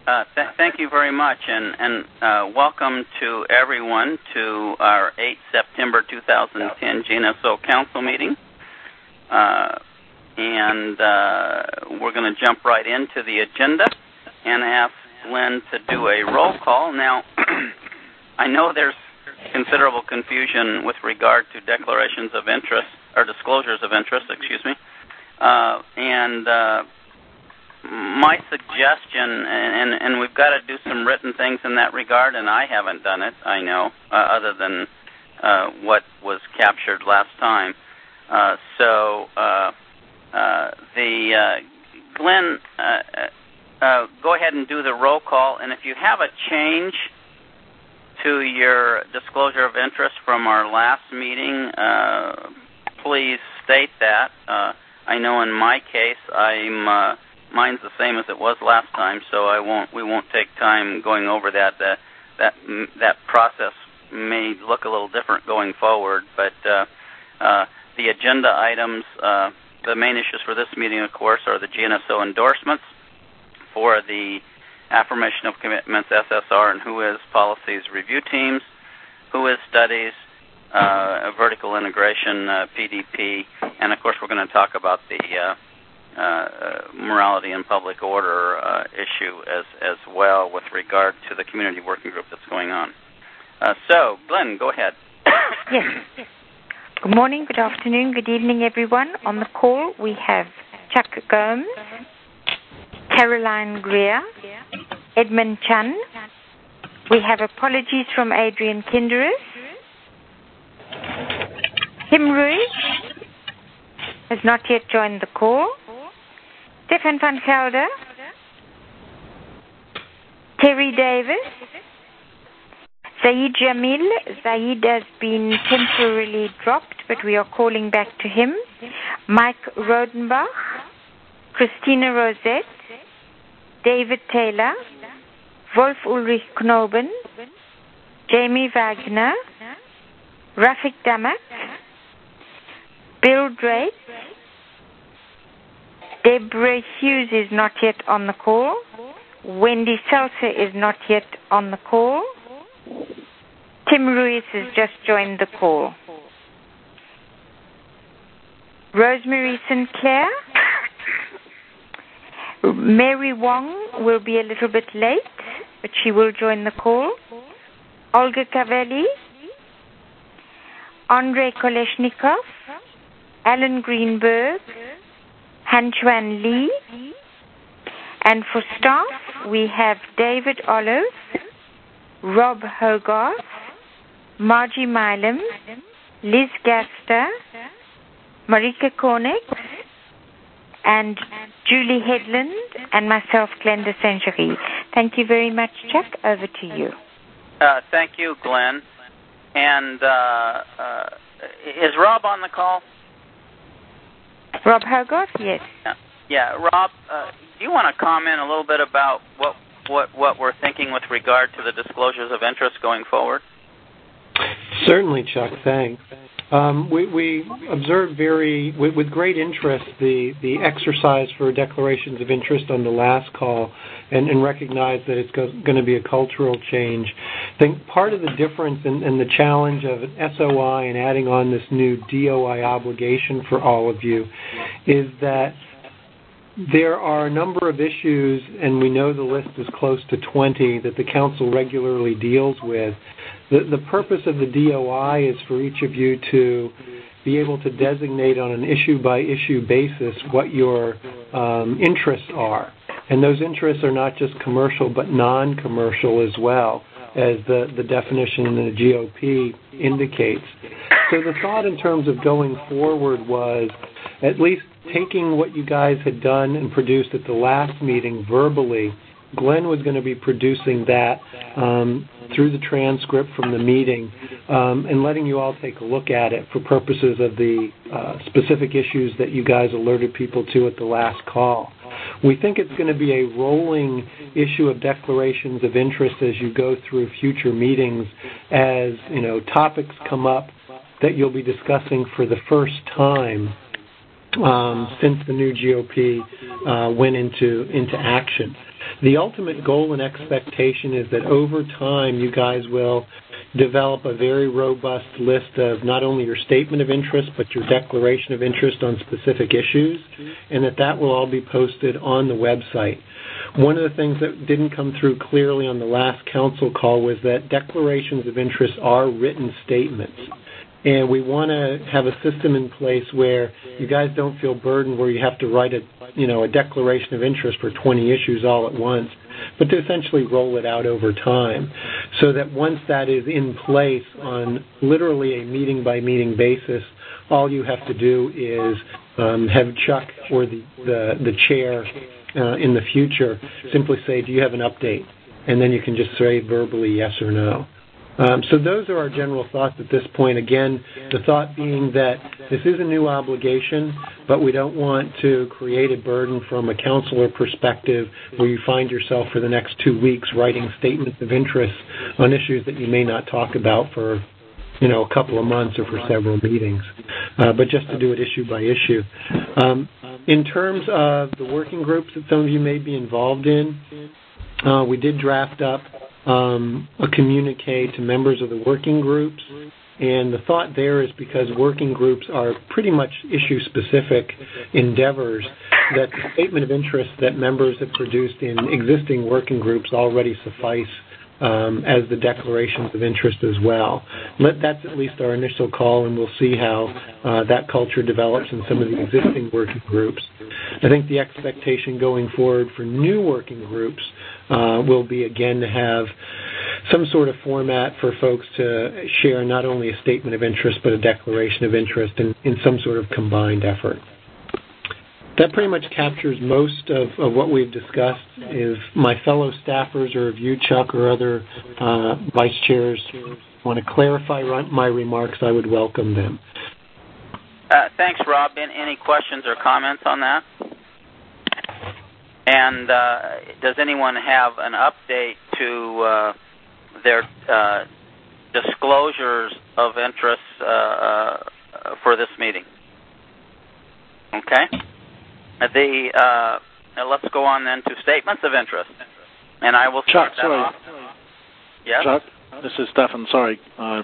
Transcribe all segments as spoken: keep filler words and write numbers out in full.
Uh, th- thank you very much, and, and uh, welcome to everyone to our eighth September twenty ten G N S O Council meeting. Uh, and uh, we're going to jump right into the agenda and ask Glenn to do a roll call. Now, I know there's considerable confusion with regard to declarations of interest, or disclosures of interest, excuse me. Uh, and uh, my suggestion, and, and we've got to do some written things in that regard, and I haven't done it, I know, uh, other than uh, what was captured last time. Uh, so uh, uh, the uh, Glenn, uh, uh, go ahead and do the roll call, and if you have a change to your disclosure of interest from our last meeting, uh, please state that. Uh, I know in my case, I'm uh, mine's the same as it was last time, so I won't. We won't take time going over that. That that that process may look a little different going forward, but uh, uh, the agenda items, uh, the main issues for this meeting, of course, are the G N S O endorsements for the affirmation of commitments, S S R, and W H O is policies review teams, W H O is studies, uh, vertical integration, uh, P D P, and of course we're going to talk about the uh, uh, morality and public order uh, issue as as well with regard to the community working group that's going on. Uh, so, Glenn, go ahead. Yes. Good morning, good afternoon, good evening, everyone. On the call we have Chuck Gomes, Caroline Greer, Edmund Chan. We have apologies from Adrian Kinderis. Tim Ruiz has not yet joined the call. Stefan van Gelder. Terry Davis. Zaid Jamil. Zaid has been temporarily dropped, but we are calling back to him. Mike Rodenbach. Christina Rosette. David Taylor, Wolf Ulrich Knoben, Jamie Wagner, Rafik Damak, Bill Drake, Deborah Hughes is not yet on the call, Wendy Seltzer is not yet on the call, Tim Ruiz has just joined the call. Rosemary Sinclair, Mary Wong will be a little bit late, but she will join the call. Olga Cavelli, Andrei Koleshnikov, Alan Greenberg, Han Chuan Lee, and for staff we have David Olive, Rob Hogarth, Margie Milam, Liz Gaster, Marika Kornick, and Julie Headland, and myself, Glenda Saint-Gery. Thank you very much, Chuck. Over to you. Uh, thank you, Glenn. And uh, uh, is Rob on the call? Rob Hogarth, yes. Yeah, yeah. Rob, uh, do you want to comment a little bit about what, what, what we're thinking with regard to the disclosures of interest going forward? Certainly, Chuck. Thanks. Um, we, we observed very, with, with great interest, the, the exercise for declarations of interest on the last call, and, and recognize that it's go, going to be a cultural change. I think part of the difference in, in the challenge of an S O I and adding on this new D O I obligation for all of you is that there are a number of issues, and we know the list is close to twenty, that the Council regularly deals with. The, the purpose of the D O I is for each of you to be able to designate on an issue-by-issue basis what your um, interests are. And those interests are not just commercial, but non-commercial as well, as the, the definition in the G O P indicates. So the thought in terms of going forward was at least taking what you guys had done and produced at the last meeting verbally. Glenn was going to be producing that um, through the transcript from the meeting um, and letting you all take a look at it for purposes of the uh, specific issues that you guys alerted people to at the last call. We think it's going to be a rolling issue of declarations of interest as you go through future meetings, as you know, topics come up that you'll be discussing for the first time um, since the new G O P uh, went into into action. The ultimate goal and expectation is that over time you guys will develop a very robust list of not only your statement of interest but your declaration of interest on specific issues, and that that will all be posted on the website. One of the things that didn't come through clearly on the last council call was that declarations of interest are written statements. And we want to have a system in place where you guys don't feel burdened where you have to write a, you know, a declaration of interest for twenty issues all at once, but to essentially roll it out over time so that once that is in place on literally a meeting-by-meeting basis, all you have to do is um, have Chuck or the, the, the chair uh, in the future simply say, do you have an update? And then you can just say verbally yes or no. Um, so those are our general thoughts at this point. Again, the thought being that this is a new obligation, but we don't want to create a burden from a counselor perspective where you find yourself for the next two weeks writing statements of interest on issues that you may not talk about for, you know, a couple of months or for several meetings, uh, but just to do it issue by issue. Um, in terms of the working groups that some of you may be involved in, uh, we did draft up Um, a communique to members of the working groups, and the thought there is because working groups are pretty much issue-specific endeavors, that the statement of interest that members have produced in existing working groups already suffice um, as the declarations of interest as well. Let, that's at least our initial call, and we'll see how uh, that culture develops in some of the existing working groups. I think the expectation going forward for new working groups uh, will be, again, to have some sort of format for folks to share not only a statement of interest but a declaration of interest in, in some sort of combined effort. That pretty much captures most of, of what we've discussed. If my fellow staffers or if you, Chuck, or other uh, vice chairs want to clarify my remarks, I would welcome them. Uh, thanks, Rob. Any questions or comments on that? And uh, does anyone have an update to uh, their uh, disclosures of interest uh, uh, for this meeting? Okay. The uh, let's go on then to statements of interest, and I will start Chuck, that sorry. off. Yes? Chuck, this is Stefan. Sorry, I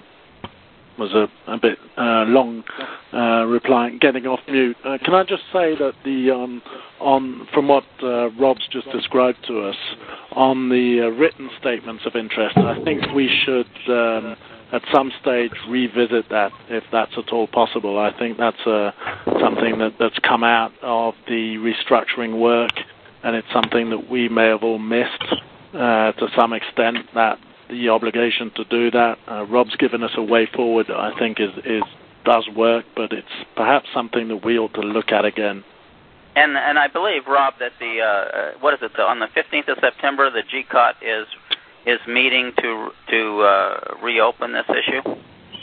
was a, a bit uh, long uh, replying, getting off mute. Uh, can I just say that the um, on from what uh, Rob's just described to us on the uh, written statements of interest, I think we should. Um, at some stage revisit that if that's at all possible. I think that's uh, something that, that's come out of the restructuring work, and it's something that we may have all missed uh, to some extent, that the obligation to do that. Uh, Rob's given us a way forward that I think is, is does work, but it's perhaps something that we ought to look at again. And and I believe, Rob, that the, uh, what is it, the, on the fifteenth of September, the G C O T is is meeting to to uh, reopen this issue?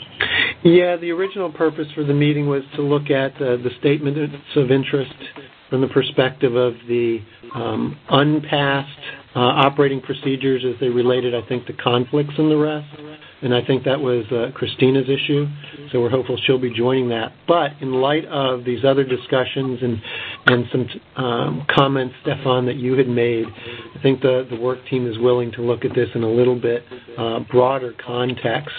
Yeah, the original purpose for the meeting was to look at uh, the statements of interest from the perspective of the um, unpassed uh, operating procedures as they related, I think, to conflicts and the rest. And I think that was uh, Christina's issue, so we're hopeful she'll be joining that. But in light of these other discussions and and some um, comments, Stefan, that you had made, I think the, the work team is willing to look at this in a little bit uh, broader context.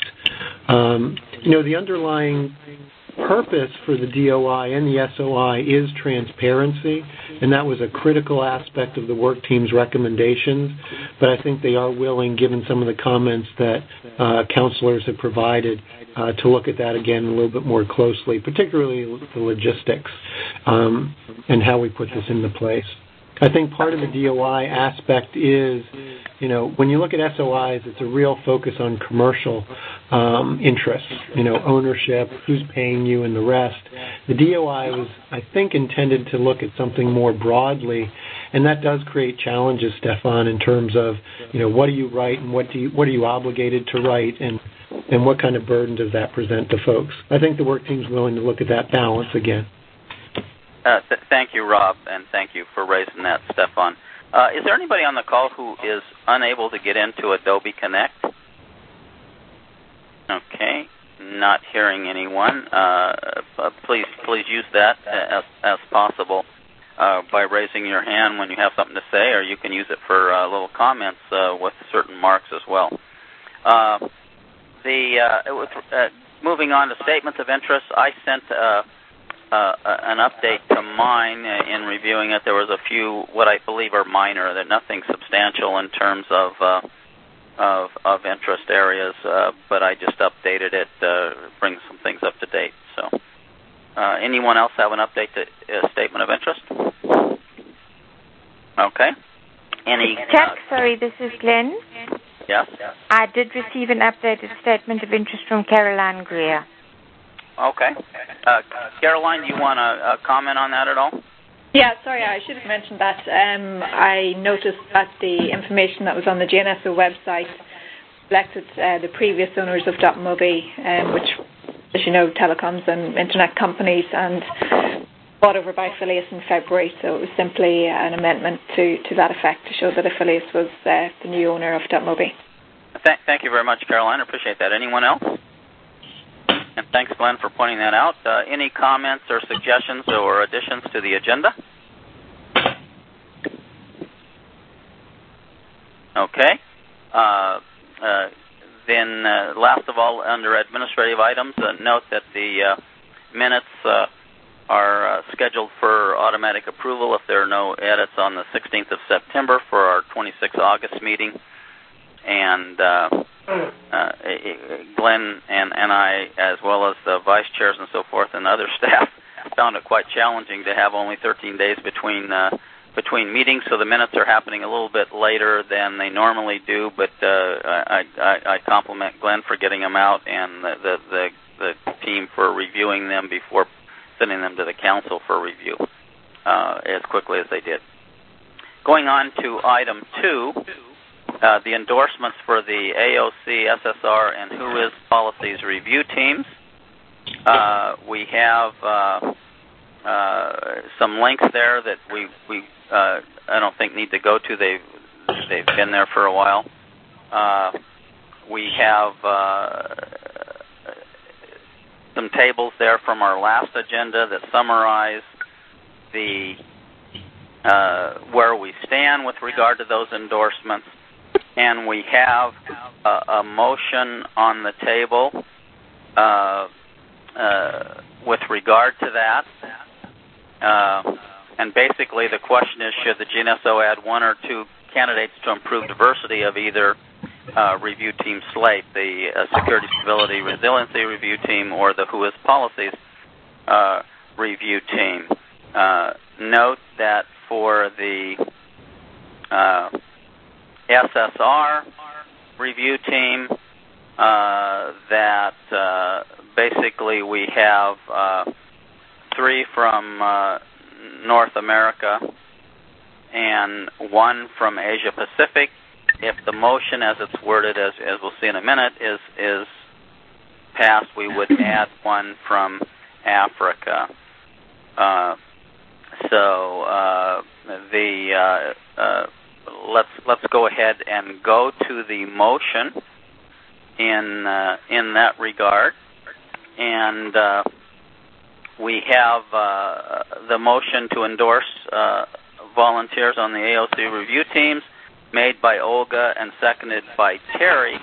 Um, you know, the underlying purpose for the D O I and the S O I is transparency, and that was a critical aspect of the work team's recommendations, but I think they are willing, given some of the comments that uh, counselors have provided, uh, to look at that again a little bit more closely, particularly the logistics um, and how we put this into place. I think part of the D O I aspect is, you know, when you look at S O Is, it's a real focus on commercial um, interests, you know, ownership, who's paying you, and the rest. The D O I was, I think, intended to look at something more broadly, and that does create challenges, Stefan, in terms of, you know, what do you write and what do you what are you obligated to write, and and what kind of burden does that present to folks? I think the work team's willing to look at that balance again. Uh, th- thank you, Rob, and thank you for raising that, Stefan. Uh, is there anybody on the call who is unable to get into Adobe Connect? Okay, not hearing anyone. Uh, please, please use that as, as possible. uh, by raising your hand when you have something to say, or you can use it for uh, little comments uh, with certain marks as well. Uh, the uh, with, uh, moving on to statements of interest, I sent uh, uh, an update to mine in reviewing it. There was a few what I believe are minor, that nothing substantial in terms of uh, of, of interest areas, uh, but I just updated it, uh, bring some things up to date. So, uh, anyone else have an update to uh, statement of interest? Okay. Any? Chuck, uh, sorry, this is Glenn. Yes. I did receive an updated statement of interest from Caroline Greer. Okay. Uh, Caroline, do you want to uh, comment on that at all? Yeah, sorry, I should have mentioned that. Um, I noticed that the information that was on the G N S O website reflected uh, the previous owners of .mobi, um, which, as you know, telecoms and internet companies, and bought over by Affilius in February. So it was simply an amendment to, to that effect to show that Affilius was uh, the new owner of .mobi. Th- thank you very much, Caroline. I appreciate that. Anyone else? And thanks, Glenn, for pointing that out. Uh, any comments or suggestions or additions to the agenda? Okay. Uh, uh, then, uh, last of all, under administrative items, uh, note that the uh, minutes uh, are uh, scheduled for automatic approval if there are no edits on the sixteenth of September for our twenty-sixth of August meeting. And uh, uh, Glenn and, and I, as well as the vice chairs and so forth and other staff, found it quite challenging to have only thirteen days between uh, between meetings, so the minutes are happening a little bit later than they normally do, but uh, I, I, I compliment Glenn for getting them out and the, the, the, the team for reviewing them before sending them to the council for review uh, as quickly as they did. Going on to item two, uh, the endorsements for the A O C, S S R, and Who Is Policies review teams. Uh, we have uh, uh, some links there that we, we uh, I don't think need to go to. They've, they've been there for a while. Uh, we have uh, some tables there from our last agenda that summarize the uh, where we stand with regard to those endorsements, and we have a, a motion on the table uh, uh, with regard to that. Uh, and basically the question is, should the G N S O add one or two candidates to improve diversity of either uh, review team slate, the uh, Security, Stability, Resiliency review team, or the Who Is Policies uh, review team? Uh, note that for the uh, S S R review team, uh, that uh, basically we have uh, three from uh, North America and one from Asia Pacific. If the motion, as it's worded, as, as we'll see in a minute, is is passed, we would add one from Africa. Uh, so uh, the uh, uh, let's let's go ahead and go to the motion in uh, in that regard, and uh, we have uh, the motion to endorse uh, volunteers on the A O C review teams, made by Olga and seconded by Terry.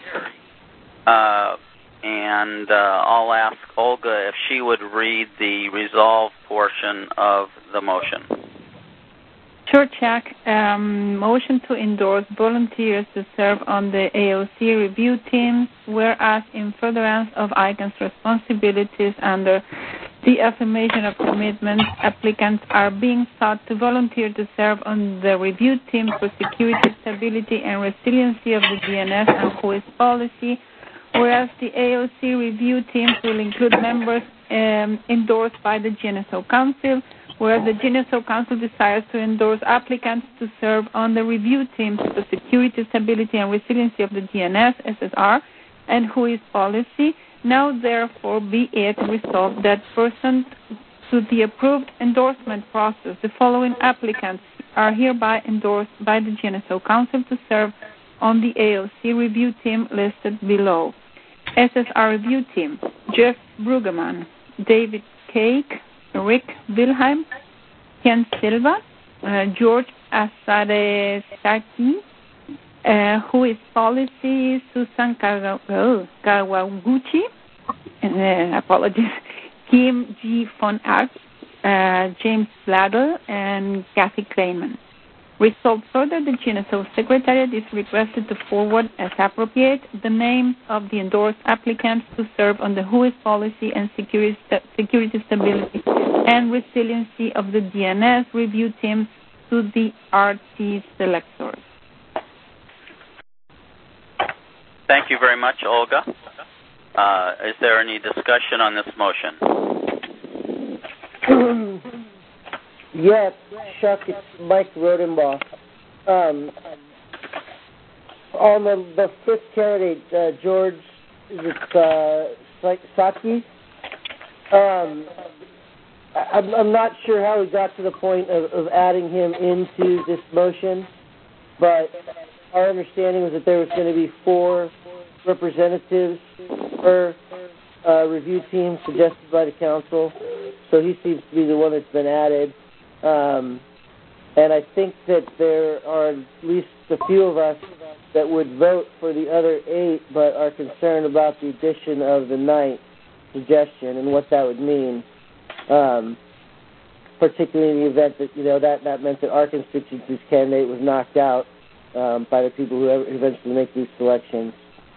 Uh, and uh, I'll ask Olga if she would read the resolve portion of the motion. Sure, Chuck. Um, motion to endorse volunteers to serve on the A O C review team, whereas in furtherance of I C A N's responsibilities under the affirmation of commitments, applicants are being sought to volunteer to serve on the review team for security, stability, and resiliency of the D N S and Who Is policy, whereas the A O C review teams will include members um, endorsed by the G N S O Council, whereas the G N S O Council desires to endorse applicants to serve on the review teams for security, stability, and resiliency of the D N S, S S R, and Who Is policy. Now, therefore, be it resolved that pursuant to the approved endorsement process, the following applicants are hereby endorsed by the G N S O Council to serve on the A O C review team listed below. S S R review team: Jeff Brueggemann, David Cake, Rick Wilhelm, Ken Silva, uh, George Asarezaki, uh, who is policy, Susan Kawaguchi, uh, apologies, Kim G. von Arx, uh, James Bladel, and Kathy Kleiman. Resolved further, the G N S O Secretariat is requested to forward, as appropriate, the names of the endorsed applicants to serve on the W H O I S policy and security, security stability and resiliency of the D N S review teams to the R T selectors. Thank you very much, Olga. Uh, is there any discussion on this motion? Yes, Chuck, it's Mike Rodenbach. Um, on the, the fifth candidate, uh, George, is it uh, Saki? Um, I'm, I'm not sure how we got to the point of, of adding him into this motion, but our understanding was that there was going to be four representatives per uh, review team suggested by the council, so he seems to be the one that's been added. Um, and I think that there are at least a few of us that would vote for the other eight, but are concerned about the addition of the ninth suggestion and what that would mean, um, particularly in the event that, you know, that, that meant that our constituency's candidate was knocked out um, by the people who eventually make these selections.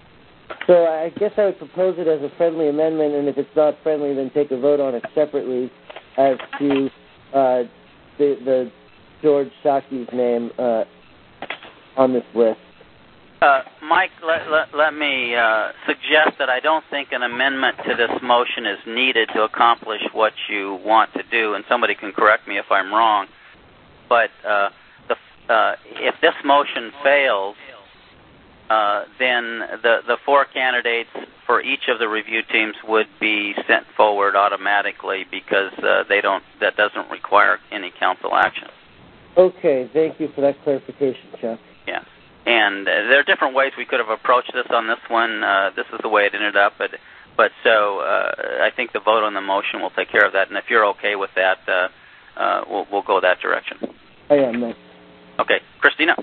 So I guess I would propose it as a friendly amendment, and if it's not friendly, then take a vote on it separately as to uh, the, the George Saki's name uh, on this list. Uh, Mike, let, let, let me uh, suggest that I don't think an amendment to this motion is needed to accomplish what you want to do, and somebody can correct me if I'm wrong. But uh, the, uh, if this motion fails, uh, then the, the four candidates for each of the review teams would be sent forward automatically because uh, they don't. That doesn't require any council action. Okay, thank you for that clarification, Chuck. Yeah. And uh, there are different ways we could have approached this on this one. Uh, this is the way it ended up. But, but so uh, I think the vote on the motion will take care of that. And if you're okay with that, uh, uh, we'll, we'll go that direction. I am, Mike. Okay. Christina?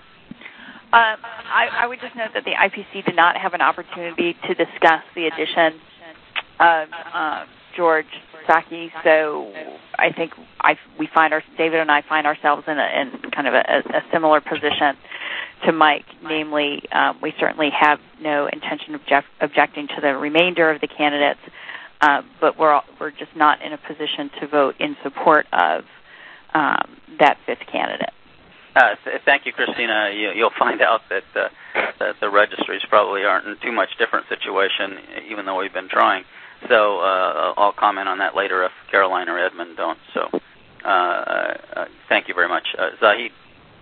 Um, I, I would just note that the I P C did not have an opportunity to discuss the addition of uh, George Saki, so I think I, we find our, David and I find ourselves in, a, in kind of a, a similar position to Mike, namely, um, we certainly have no intention of object, objecting to the remainder of the candidates, uh, but we're we're just not in a position to vote in support of um, that fifth candidate. Uh, th- thank you, Christina. You, you'll find out that, uh, that the registries probably aren't in too much different situation, even though we've been trying. So uh, I'll comment on that later if Caroline or Edmund don't. So uh, uh, thank you very much. Uh, Zahid?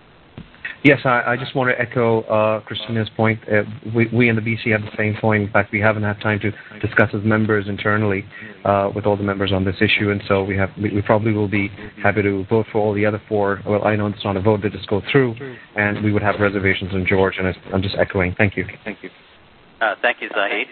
Yes, I, I just want to echo uh, Christina's point. Uh, we, we in the B C have the same point. In fact, we haven't had time to discuss as members internally uh, with all the members on this issue, and so we have we, we probably will be happy to vote for all the other four. Well, I know it's not a vote; they just go through, and we would have reservations on George. And I'm just echoing. Thank you. Thank you. Uh, thank you, Zahid.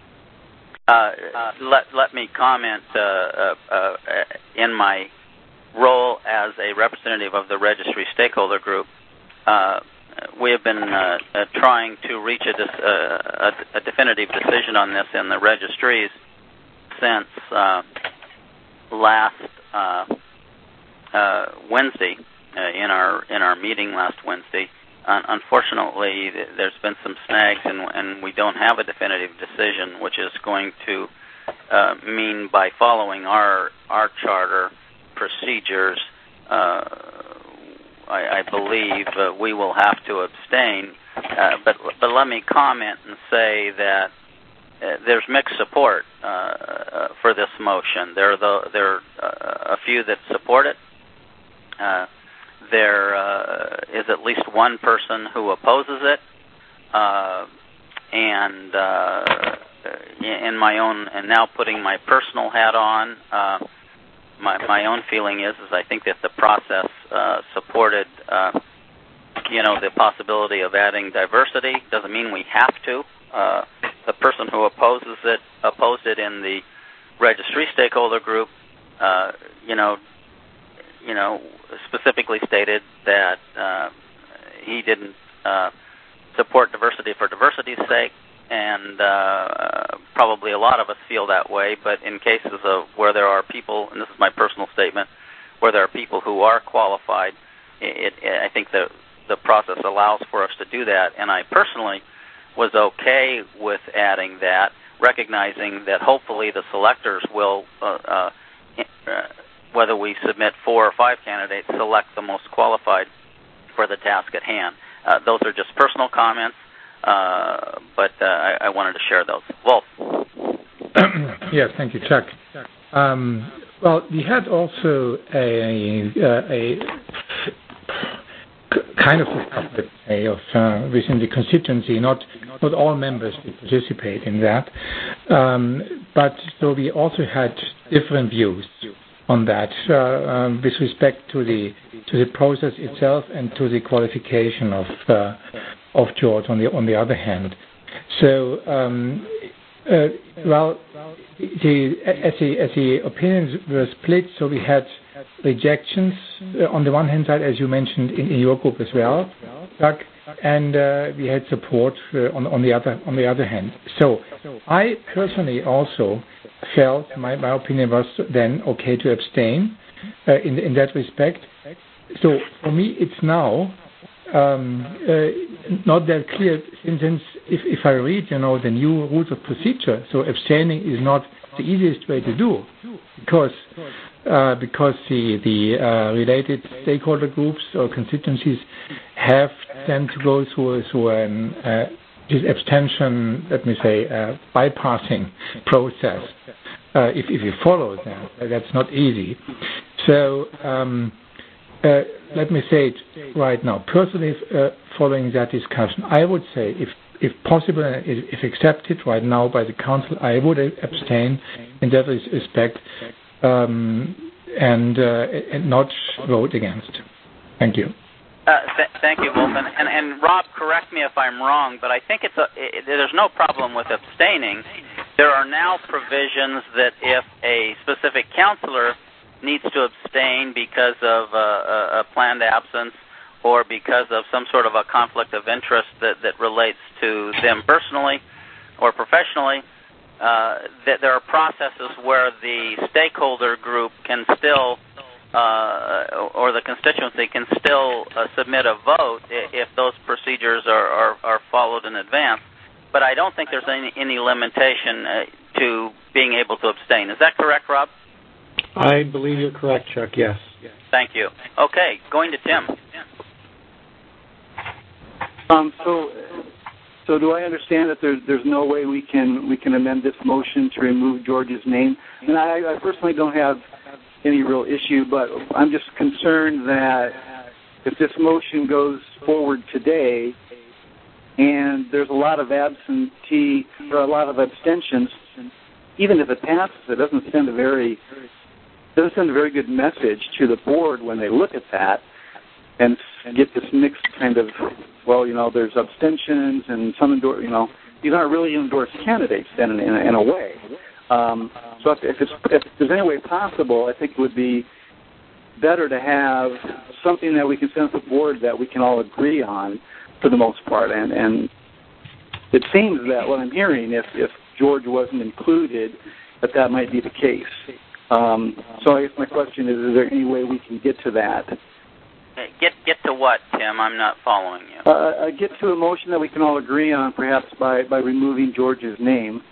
Uh, uh, let let me comment uh, uh, uh, in my role as a representative of the registry stakeholder group. Uh, we have been uh, uh, trying to reach a, dis- uh, a, a definitive decision on this in the registries since uh, last uh, uh, Wednesday uh, in our in our meeting last Wednesday. Uh, unfortunately, th- there's been some snags, and, and we don't have a definitive decision, which is going to uh, mean by following our our charter procedures. Uh, I, I believe uh, we will have to abstain, uh, but but let me comment and say that uh, there's mixed support uh, uh, for this motion. There are the, there are uh, a few that support it. Uh, there uh, is at least one person who opposes it, uh, and uh, in my own and now putting my personal hat on. Uh, My, my own feeling is, is I think that the process uh, supported, uh, you know, the possibility of adding diversity. Doesn't mean we have to. Uh, the person who opposes it opposed it in the registry stakeholder group. Uh, you know, you know, specifically stated that uh, he didn't uh, support diversity for diversity's sake, and uh, probably a lot of us feel that way, but in cases of where there are people, and this is my personal statement, where there are people who are qualified, it, it, I think the, the process allows for us to do that, and I personally was okay with adding that, recognizing that hopefully the selectors will, uh, uh, whether we submit four or five candidates, select the most qualified for the task at hand. Uh, those are just personal comments, uh, but uh, I, I wanted to share those. Wolf. Yes, thank you, Chuck. Um, well, we had also a, a, a kind of a of uh, within the constituency. Not not all members did participate in that, um, but so we also had different views on that uh, um, with respect to the to the process itself and to the qualification of uh, of George on the on the other hand. So um, uh, well, the, as the as the opinions were split, so we had rejections uh, on the one hand side, as you mentioned in, in your group as well, Doug, and uh, we had support uh, on on the other on the other hand. So I personally also felt my, my opinion was then okay to abstain uh, in in that respect. So for me, it's now um, uh, not that clear. Since if if I read, you know, the new rules of procedure, so abstaining is not the easiest way to do, because uh, because the the uh, related stakeholder groups or constituencies have then to go through through an uh, this abstention, let me say, uh, bypassing process. Uh, if if you follow that, that's not easy. So um, uh, let me say it right now. Personally, uh, following that discussion, I would say, if if possible, if, if accepted right now by the council, I would abstain in that respect um, and, uh, and not vote against. Thank you. Uh, th- thank you, Wolf. And, and, and Rob, correct me if I'm wrong, but I think it's a, it, there's no problem with abstaining. There are now provisions that if a specific counselor needs to abstain because of a, a, a planned absence or because of some sort of a conflict of interest that, that relates to them personally or professionally, uh, that there are processes where the stakeholder group can still Uh, or the constituency can still uh, submit a vote if those procedures are, are, are followed in advance. But I don't think there's any, any limitation uh, to being able to abstain. Is that correct, Rob? I believe you're correct, Chuck, yes. Thank you. Okay, going to Tim. Um, so, so do I understand that there's, there's no way we can we can amend this motion to remove George's name? And I, I personally don't have any real issue, but I'm just concerned that if this motion goes forward today and there's a lot of absentee or a lot of abstentions, even if it passes, it doesn't send a very doesn't send a very good message to the board when they look at that and get this mixed kind of, well, you know, there's abstentions and some endorse, you know, these aren't really endorsed candidates then in, in, in a way. Um, so if, if, it's, if there's any way possible, I think it would be better to have something that we can send to the board that we can all agree on for the most part. And, and it seems that what I'm hearing, if, if George wasn't included, that that might be the case. Um, so I guess my question is, is there any way we can get to that? Get get to what, Tim? I'm not following you. Uh, get to a motion that we can all agree on, perhaps by, by removing George's name.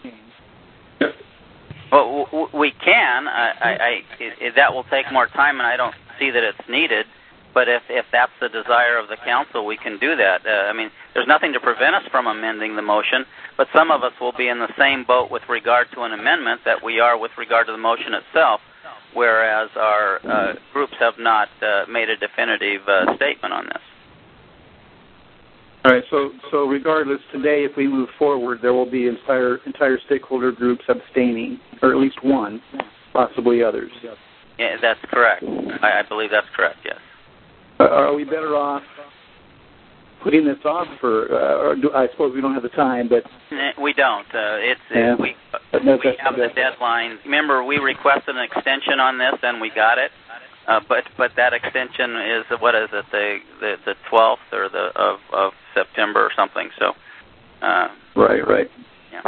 Well, w- we can. I, I, I it, that will take more time, and I don't see that it's needed. But if, if that's the desire of the council, we can do that. Uh, I mean, there's nothing to prevent us from amending the motion, but some of us will be in the same boat with regard to an amendment that we are with regard to the motion itself, whereas our uh, groups have not uh, made a definitive uh, statement on this. All right, so so regardless, today if we move forward, there will be entire entire stakeholder groups abstaining, or at least one, possibly others. Yeah, that's correct. I, I believe that's correct, yes. Uh, are we better off putting this off for, uh, or do, I suppose we don't have the time, but... We don't. Uh, it's yeah. it, we, no, we have the deadline. Remember, we requested an extension on this, and we got it. uh, but but that extension is what is it the the, the twelfth or the of, of September or something. So. Uh, right. Right. Yeah.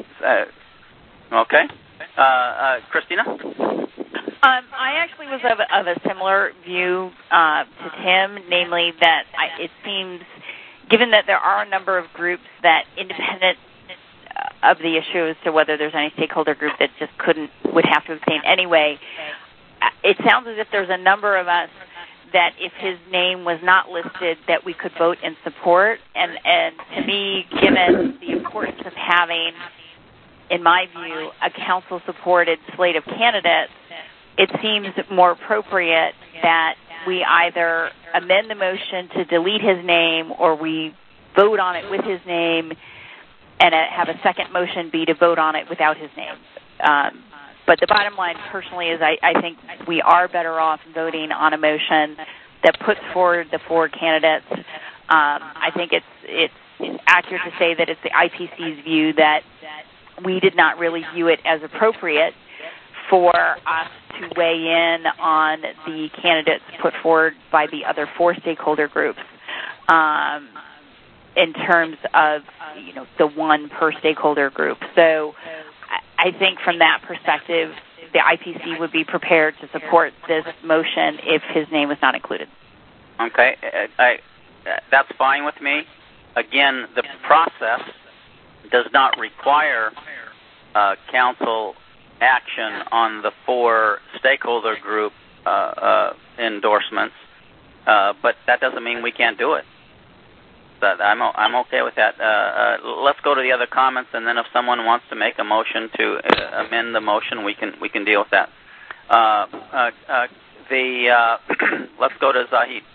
Uh, okay. Uh, uh, Christina. Um, I actually was of, of a similar view uh, to Tim, namely that I, it seems, given that there are a number of groups that, independent of the issue as to whether there's any stakeholder group that just couldn't, would have to abstain anyway, it sounds as if there's a number of us that if his name was not listed, that we could vote in support. And, and to me, given the importance of having, in my view, a council-supported slate of candidates, it seems more appropriate that we either amend the motion to delete his name or we vote on it with his name and have a second motion be to vote on it without his name. Um, but the bottom line, personally, is I, I think we are better off voting on a motion that puts forward the four candidates. Um, I think it's, it's it's accurate to say that it's the I P C's view that we did not really view it as appropriate for us to weigh in on the candidates put forward by the other four stakeholder groups um, in terms of, you know, the one per stakeholder group. So I think from that perspective, the I P C would be prepared to support this motion if his name was not included. Okay. I, I, that's fine with me. Again, the process does not require uh, council action on the four stakeholder group uh, uh, endorsements, uh, but that doesn't mean we can't do it. But I'm I'm okay with that. Uh, uh, let's go to the other comments, and then if someone wants to make a motion to uh, amend the motion, we can we can deal with that. Uh, uh, uh, the uh, let's go to Zahid.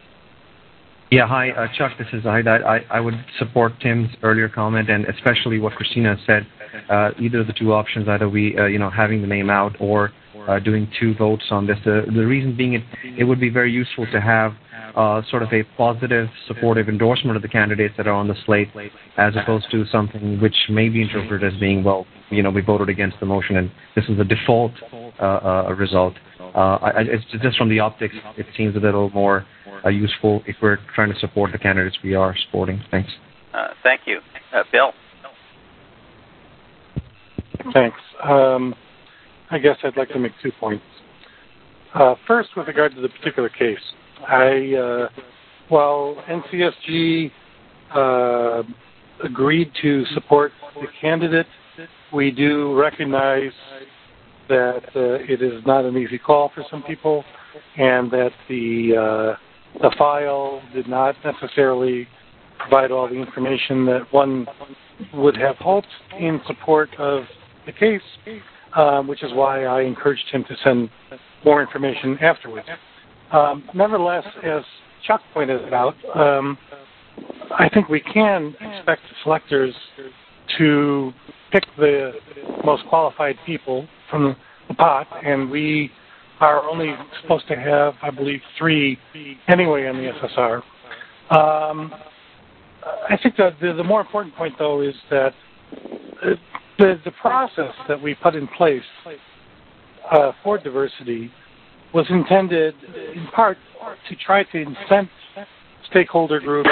Yeah, hi, uh, Chuck, this is Zahid. I, I, I would support Tim's earlier comment, and especially what Christina said. Uh, either of the two options, either we, uh, you know, having the name out or uh, doing two votes on this. The, the reason being, it, it would be very useful to have uh, sort of a positive, supportive endorsement of the candidates that are on the slate, as opposed to something which may be interpreted as being, well, you know, we voted against the motion, and this is the default uh, uh, result. Uh, I, it's just from the optics, it seems a little more uh, useful if we're trying to support the candidates we are supporting. Thanks. Uh, thank you. Uh, Bill? Thanks. Um, I guess I'd like to make two points. Uh, first, with regard to the particular case, I, uh, while N C S G uh, agreed to support the candidate, we do recognize that uh, it is not an easy call for some people, and that the uh, the file did not necessarily provide all the information that one would have hoped in support of the case, uh, which is why I encouraged him to send more information afterwards. Um, nevertheless, as Chuck pointed out, um, I think we can expect the selectors to pick the most qualified people from the pot, and we are only supposed to have, I believe, three anyway on the S S R. Um, I think that the, the more important point, though, is that the, the process that we put in place uh, for diversity was intended, in part, to try to incent stakeholder groups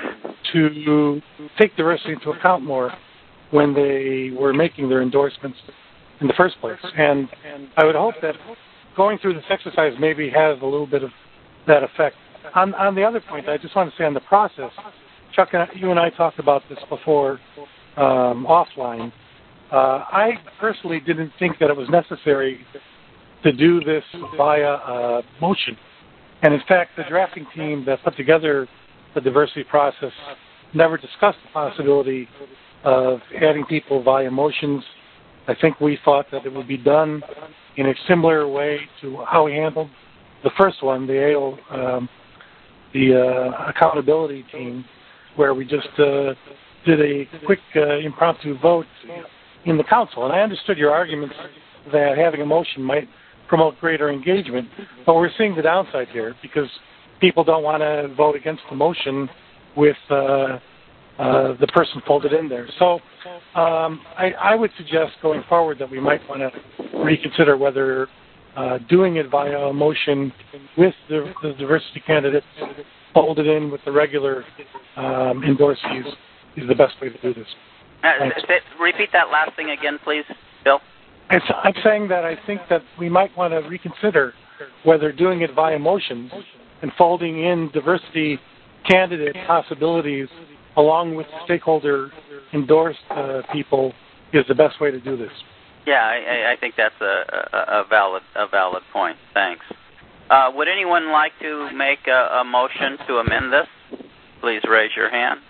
to take diversity into account more when they were making their endorsements in the first place. And I would hope that going through this exercise maybe has a little bit of that effect. On, on the other point, I just want to say on the process, Chuck, you and I talked about this before um, offline. Uh, I personally didn't think that it was necessary to do this via a motion. And in fact, the drafting team that put together the diversity process never discussed the possibility of adding people via motions. I think we thought that it would be done in a similar way to how we handled the first one, the A O, um, the uh, accountability team, where we just uh, did a quick uh, impromptu vote in the council. And I understood your arguments that having a motion might promote greater engagement, but we're seeing the downside here because people don't want to vote against the motion with uh, uh, the person folded in there. So um, I, I would suggest going forward that we might want to reconsider whether uh, doing it via a motion with the, the diversity candidates folded in with the regular um, endorsees is the best way to do this. Uh, repeat that last thing again, please, Bill. It's, I'm saying that I think that we might want to reconsider whether doing it via motions and folding in diversity candidate possibilities along with stakeholder endorsed uh, people is the best way to do this. Yeah, I, I think that's a, a, a valid a valid point. Thanks. Uh, would anyone like to make a, a motion to amend this? Please raise your hand.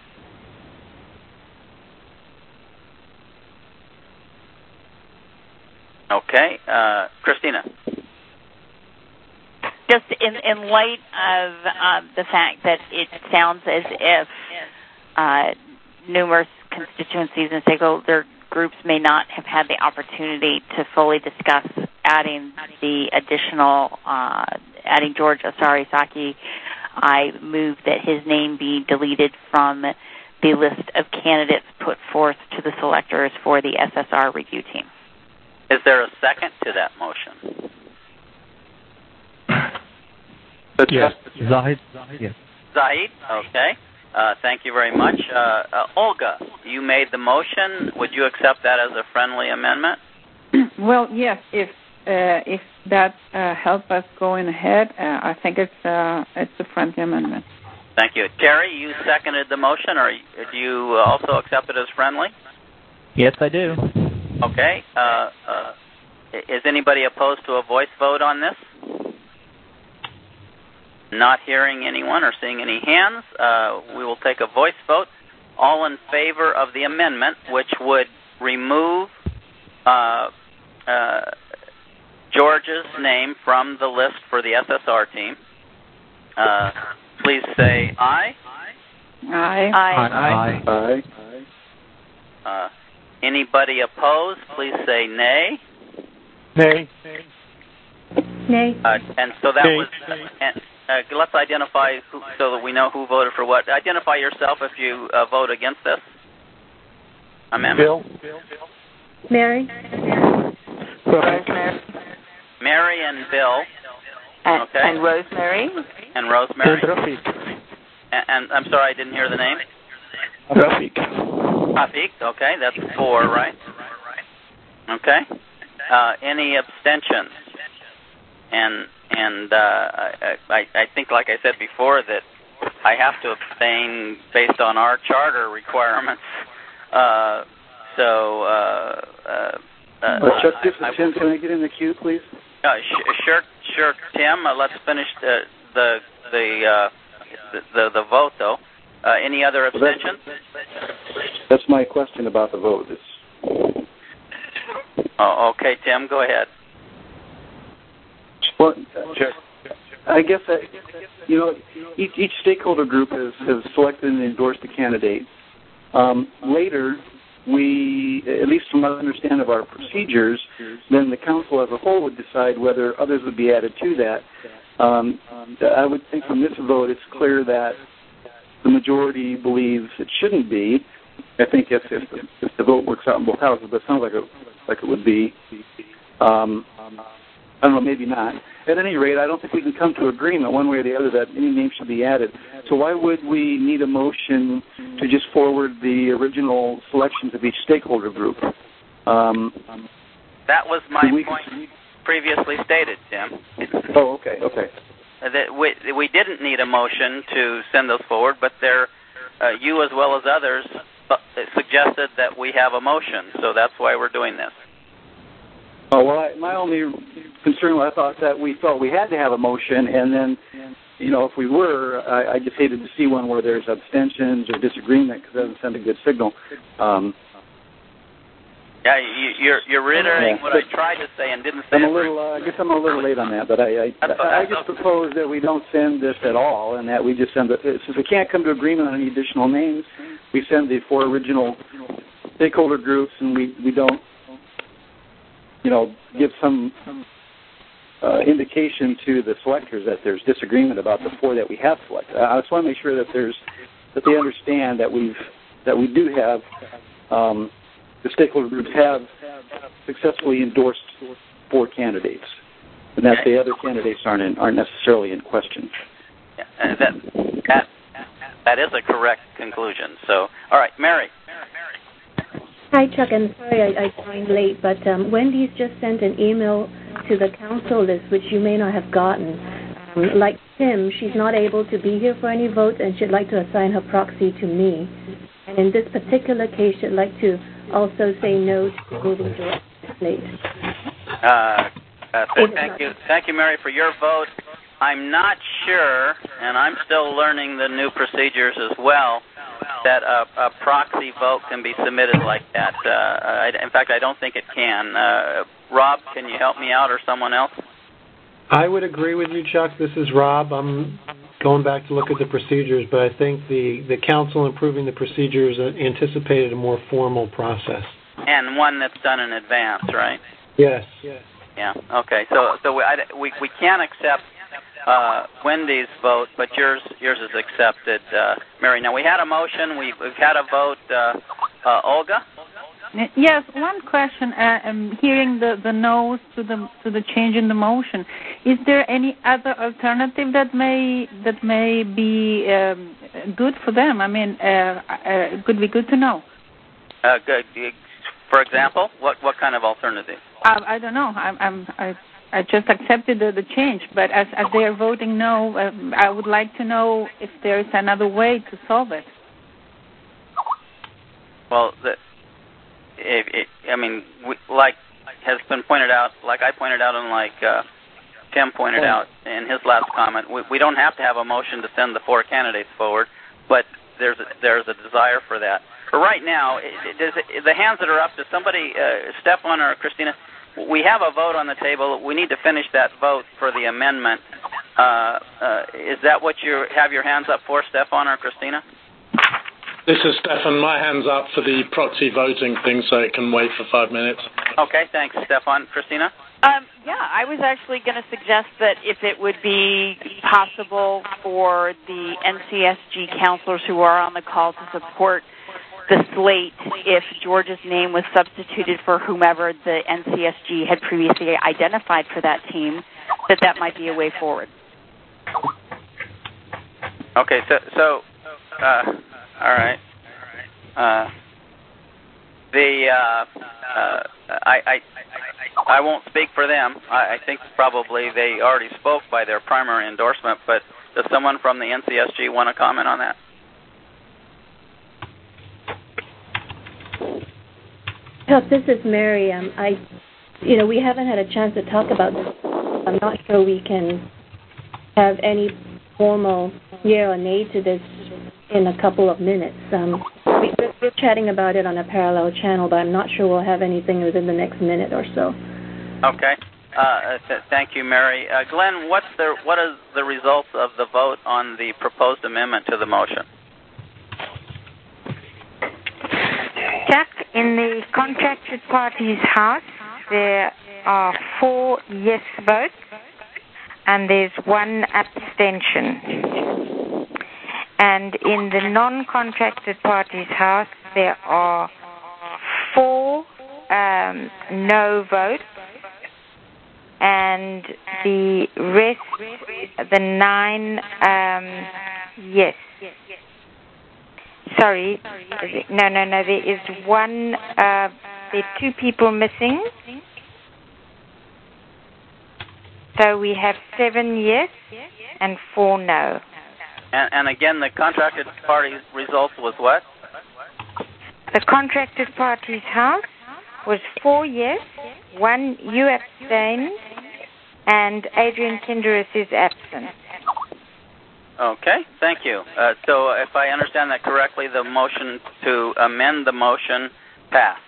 Okay, uh, Christina. Just in, in light of um, the fact that it sounds as if uh, numerous constituencies and stakeholder groups may not have had the opportunity to fully discuss adding the additional, uh, adding George Asari Saki, I move that his name be deleted from the list of candidates put forth to the selectors for the S S R review team. Is there a second to that motion? Yes. Zahid? Yes. Zahid? Okay. Uh, thank you very much. Uh, uh, Olga, you made the motion. Would you accept that as a friendly amendment? Well, yes. If uh, if that uh, helps us going ahead, uh, I think it's uh, it's a friendly amendment. Thank you. Terry, you seconded the motion, or do you also accept it as friendly? Yes, I do. Okay. Uh, uh, is anybody opposed to a voice vote on this? Not hearing anyone or seeing any hands, uh, we will take a voice vote. All in favor of the amendment, which would remove uh, uh, George's name from the list for the S S R team, uh, please say aye. Aye. Aye. Aye. Aye. Uh, anybody opposed, please say nay. Nay. Nay. Uh, and so that nay. was... Uh, Uh, let's identify who, so that we know who voted for what. Identify yourself if you uh, vote against this amendment. Bill? Mary? Rosemary. Mary and Bill. And, okay. and Rosemary. And Rosemary. And Rafiq. And, and I'm sorry, I didn't hear the name. Rafiq. Rafiq. Okay, that's four, right? Okay. Uh, any abstentions? And and uh, I, I think, like I said before, that I have to abstain based on our charter requirements. Uh, so, uh, uh, uh, well, Chuck, this is I, Tim. Can I get in the queue, please? Uh, sh- sure, sure, Tim. Uh, let's finish the the the, uh, the the the vote, though. Uh, any other abstentions? Well, that's, that's my question about the vote. It's... Oh, okay, Tim. Go ahead. Well, sure. I guess that, you know, each, each stakeholder group has, has selected and endorsed a candidate. Um, later, we, at least from our understanding of our procedures, then the council as a whole would decide whether others would be added to that. Um, I would think from this vote, it's clear that the majority believes it shouldn't be. I think if, if, the, if the vote works out in both houses, but it sounds like it, like it would be. Um, I don't know, maybe not. At any rate, I don't think we can come to agreement one way or the other that any name should be added. So why would we need a motion to just forward the original selections of each stakeholder group? Um, that was my we, point previously stated, Tim. Oh, okay, okay. That we, we didn't need a motion to send those forward, but there, uh, you as well as others suggested that we have a motion, so that's why we're doing this. Oh, well, I, my only concern was I thought that we felt we had to have a motion, and then, you know, if we were, I, I just hated to see one where there's abstentions or disagreement because that doesn't send a good signal. Um, yeah, you, you're you're reiterating yeah, what I tried to say and didn't say. I'm a little, uh, I guess I'm a little late on that, but I I, I, I just propose that we don't send this at all, and that we just send it. Since we can't come to agreement on any additional names, we send the four original stakeholder groups, and we, we don't. You know, give some uh, indication to the selectors that there's disagreement about the four that we have selected. I just want to make sure that there's that they understand that we've that we do have um, the stakeholder groups have successfully endorsed four candidates. and that the other candidates aren't in, aren't necessarily in question. Yeah, uh, that that that is a correct conclusion. So, all right, Mary. Hi, Chuck. I'm sorry I, I joined late, but um, Wendy's just sent an email to the council list, which you may not have gotten. Um, like Tim, she's not able to be here for any votes, and she'd like to assign her proxy to me. And in this particular case, she'd like to also say no to moving George late. Uh, uh, th- thank you, thank you, Mary, for your vote. I'm not sure, and I'm still learning the new procedures as well, that a, a proxy vote can be submitted like that. Uh, I, in fact, I don't think it can. Uh, Rob, can you help me out, or someone else? I would agree with you, Chuck. This is Rob. I'm going back to look at the procedures, but I think the, the council improving the procedures anticipated a more formal process. And one that's done in advance, right? Yes. Yes. Yeah. Okay. So so we I, we, we can accept uh, Wendy's vote, but yours yours is accepted, uh, Mary. Now we had a motion. We've, we've had a vote. Uh, uh, Olga. Yes, one question. Uh, I'm hearing the, the no's to the to the change in the motion. Is there any other alternative that may that may be um, good for them? I mean, uh, uh, could be good to know. Uh, good. For example, what what kind of alternative? I, I don't know. I'm, I'm I I just accepted the, the change, but as as they are voting no, uh, I would like to know if there is another way to solve it. Well, the. It, it, I mean, we, like has been pointed out, like I pointed out, and like uh, Tim pointed out in his last comment, we, we don't have to have a motion to send the four candidates forward, but there's a, there's a desire for that. But right now, it, it, it, the hands that are up, does somebody, uh, Stefan or Christina, we have a vote on the table. We need to finish that vote for the amendment. Uh, uh, is that what you have your hands up for, Stefan or Christina? This is Stefan. My hand's up for the proxy voting thing, so it can wait for five minutes. Okay, thanks, Stefan. Christina? Um, yeah, I was actually going to suggest that if it would be possible for the N C S G counselors who are on the call to support the slate, if George's name was substituted for whomever the N C S G had previously identified for that team, that that might be a way forward. Okay, so... so uh, All right. Uh, the uh, uh, I, I I won't speak for them. I, I think probably they already spoke by their primary endorsement. But does someone from the N C S G want to comment on that? Chuck, this is Mary. Um, I, you know, we haven't had a chance to talk about this. I'm not sure we can have any formal yea or nay to this in a couple of minutes. Um, we, we're chatting about it on a parallel channel, but I'm not sure we'll have anything within the next minute or so. Okay. Uh, th- thank you, Mary. Uh, Glenn, what's the what is the result of the vote on the proposed amendment to the motion? Chuck, in the contracted parties' house, there are four yes votes, and there's one abstention. And in the non-contracted parties' house, there are four um, no votes, and the rest, the nine, um, yes. Sorry, no, no, no. There is one. Uh, there are two people missing. So we have seven yes and four no. And, and again, the contracted party result was what? The contracted party's house was four yes, one you abstained, and Adrian Kinderis is absent. Okay, thank you. Uh, so if I understand that correctly, the motion to amend the motion passed.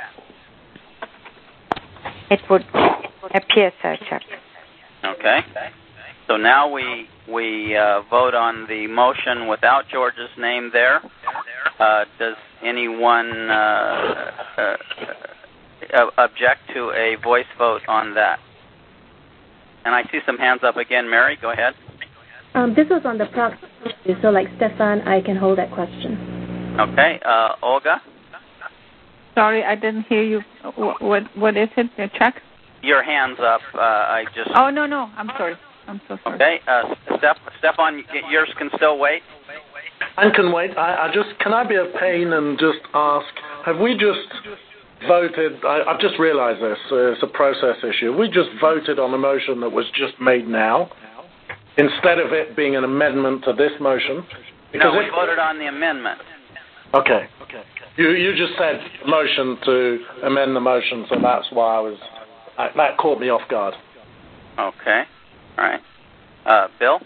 It would appear so, Chuck. Okay. So now we we uh, vote on the motion without George's name there. Uh, does anyone uh, uh, uh, object to a voice vote on that? And I see some hands up again. Mary, go ahead. Um, this was on the proxy, so like Stefan, I can hold that question. Okay. Uh, Olga? Sorry, I didn't hear you. What what, what is it, Chuck? your hands up. Uh, I just. Oh no no, I'm sorry. I'm so sorry. Okay, uh, Steph, Stefan, yours can still wait. And can wait. I, I just can I be a pain and just ask? Have we just voted? I, I've just realised this. Uh, it's a process issue. We just voted on a motion that was just made now, instead of it being an amendment to this motion. No, we it, voted on the amendment. Okay. Okay. You you just said motion to amend the motion, so that's why I was. I, that caught me off guard. Okay. All right. Uh, Bill?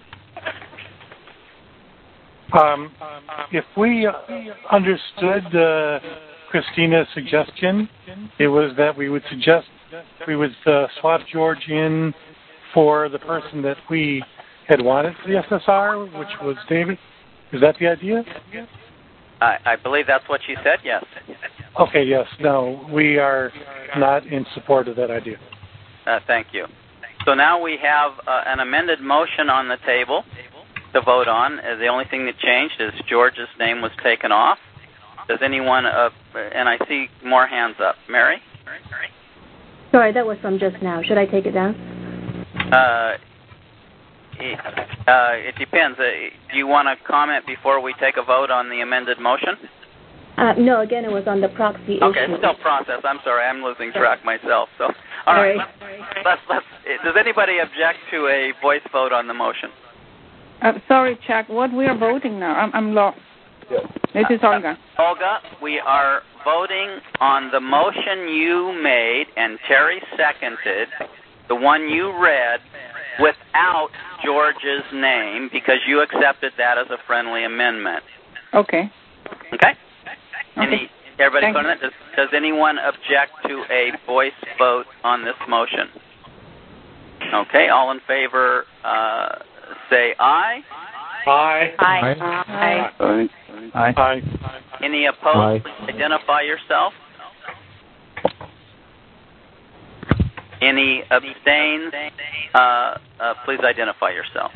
Um, if we uh, understood uh, Christina's suggestion, it was that we would suggest we would uh, swap George in for the person that we had wanted for the S S R, which was David. Is that the idea? I, I believe that's what she said, yes. Okay, yes. No, we are not in support of that idea. Uh, thank you. So now we have uh, an amended motion on the table to vote on. Uh, the only thing that changed is George's name was taken off. Does anyone, uh, and I see more hands up. Mary? Sorry, that was from just now. Should I take it down? Uh, it, uh, it depends. Uh, do you want to comment before we take a vote on the amended motion? Uh, no, again, it was on the proxy issue. Okay, still process. I'm sorry, I'm losing track myself. So, all right, let's, let's, let's, does anybody object to a voice vote on the motion? Uh, sorry, Chuck. What we are voting now? I'm, I'm lost. Yes. This is Olga. Uh, Olga, we are voting on the motion you made and Terry seconded, the one you read, without George's name, because you accepted that as a friendly amendment. Okay. Okay? Okay. Any, everybody on that? Does, does anyone object to a voice vote on this motion? Okay, all in favor, uh, say aye. Aye. Aye. Aye. Aye. Aye. Aye. Any opposed? Aye. Identify yourself. Any abstains? Uh, uh, please identify yourself.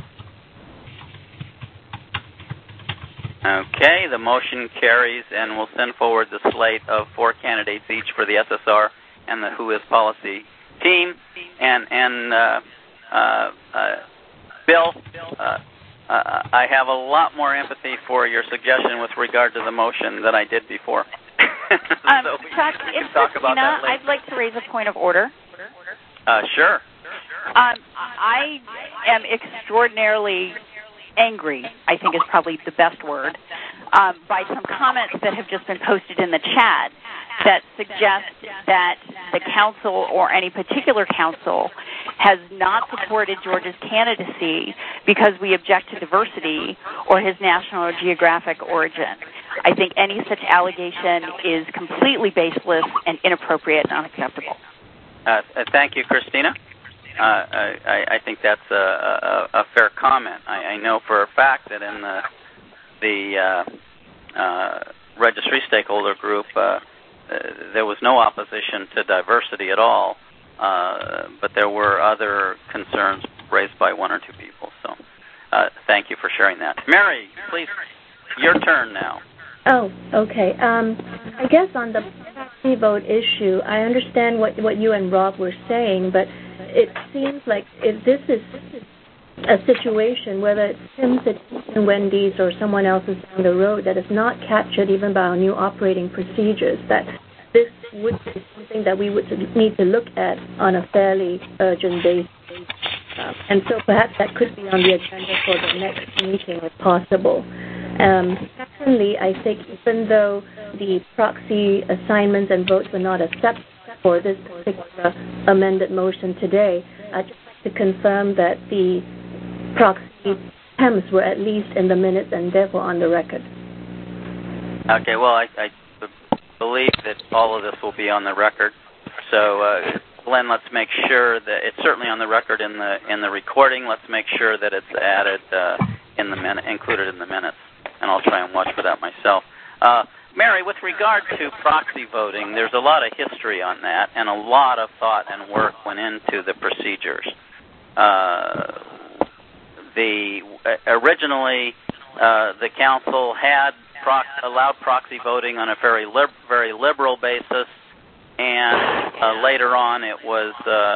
Okay, the motion carries, and we'll send forward the slate of four candidates each for the S S R and the Who Is Policy team. And and uh, uh, uh, Bill, uh, uh, I have a lot more empathy for your suggestion with regard to the motion than I did before. so um, we, Chuck, we it's talk about Christina. that later. I'd like to raise a point of order. Uh, sure. Um, I am extraordinarily angry, I think is probably the best word, um, by some comments that have just been posted in the chat that suggest that the council or any particular council has not supported George's candidacy because we object to diversity or his national or geographic origin. I think any such allegation is completely baseless and inappropriate and unacceptable. Uh, thank you, Christina. Uh, I, I think that's a, a, a fair comment. I, I know for a fact that in the, the uh, uh, registry stakeholder group, uh, uh, there was no opposition to diversity at all, uh, but there were other concerns raised by one or two people. So uh, thank you for sharing that. Mary, please, your turn now. Oh, okay. Um, I guess on the proxy vote issue, I understand what, what you and Rob were saying, but it seems like if this is a situation, whether it's Tim's at Wendy's or someone else's down the road, that is not captured even by our new operating procedures, that this would be something that we would need to look at on a fairly urgent basis. Um, and so perhaps that could be on the agenda for the next meeting if possible. Um, secondly, I think even though the proxy assignments and votes were not accepted for this particular amended motion today, I'd just like to confirm that the proxy attempts were at least in the minutes and therefore on the record. Okay, well, I, I believe that all of this will be on the record. So, uh, Glenn, let's make sure that it's certainly on the record in the in the recording. Let's make sure that it's added uh, in the min- included in the minutes, and I'll try and watch for that myself. Uh, Mary, with regard to proxy voting, there's a lot of history on that, and a lot of thought and work went into the procedures. Uh, the uh, originally, uh, the council had prox- allowed proxy voting on a very lib- very liberal basis. and uh, later on it was,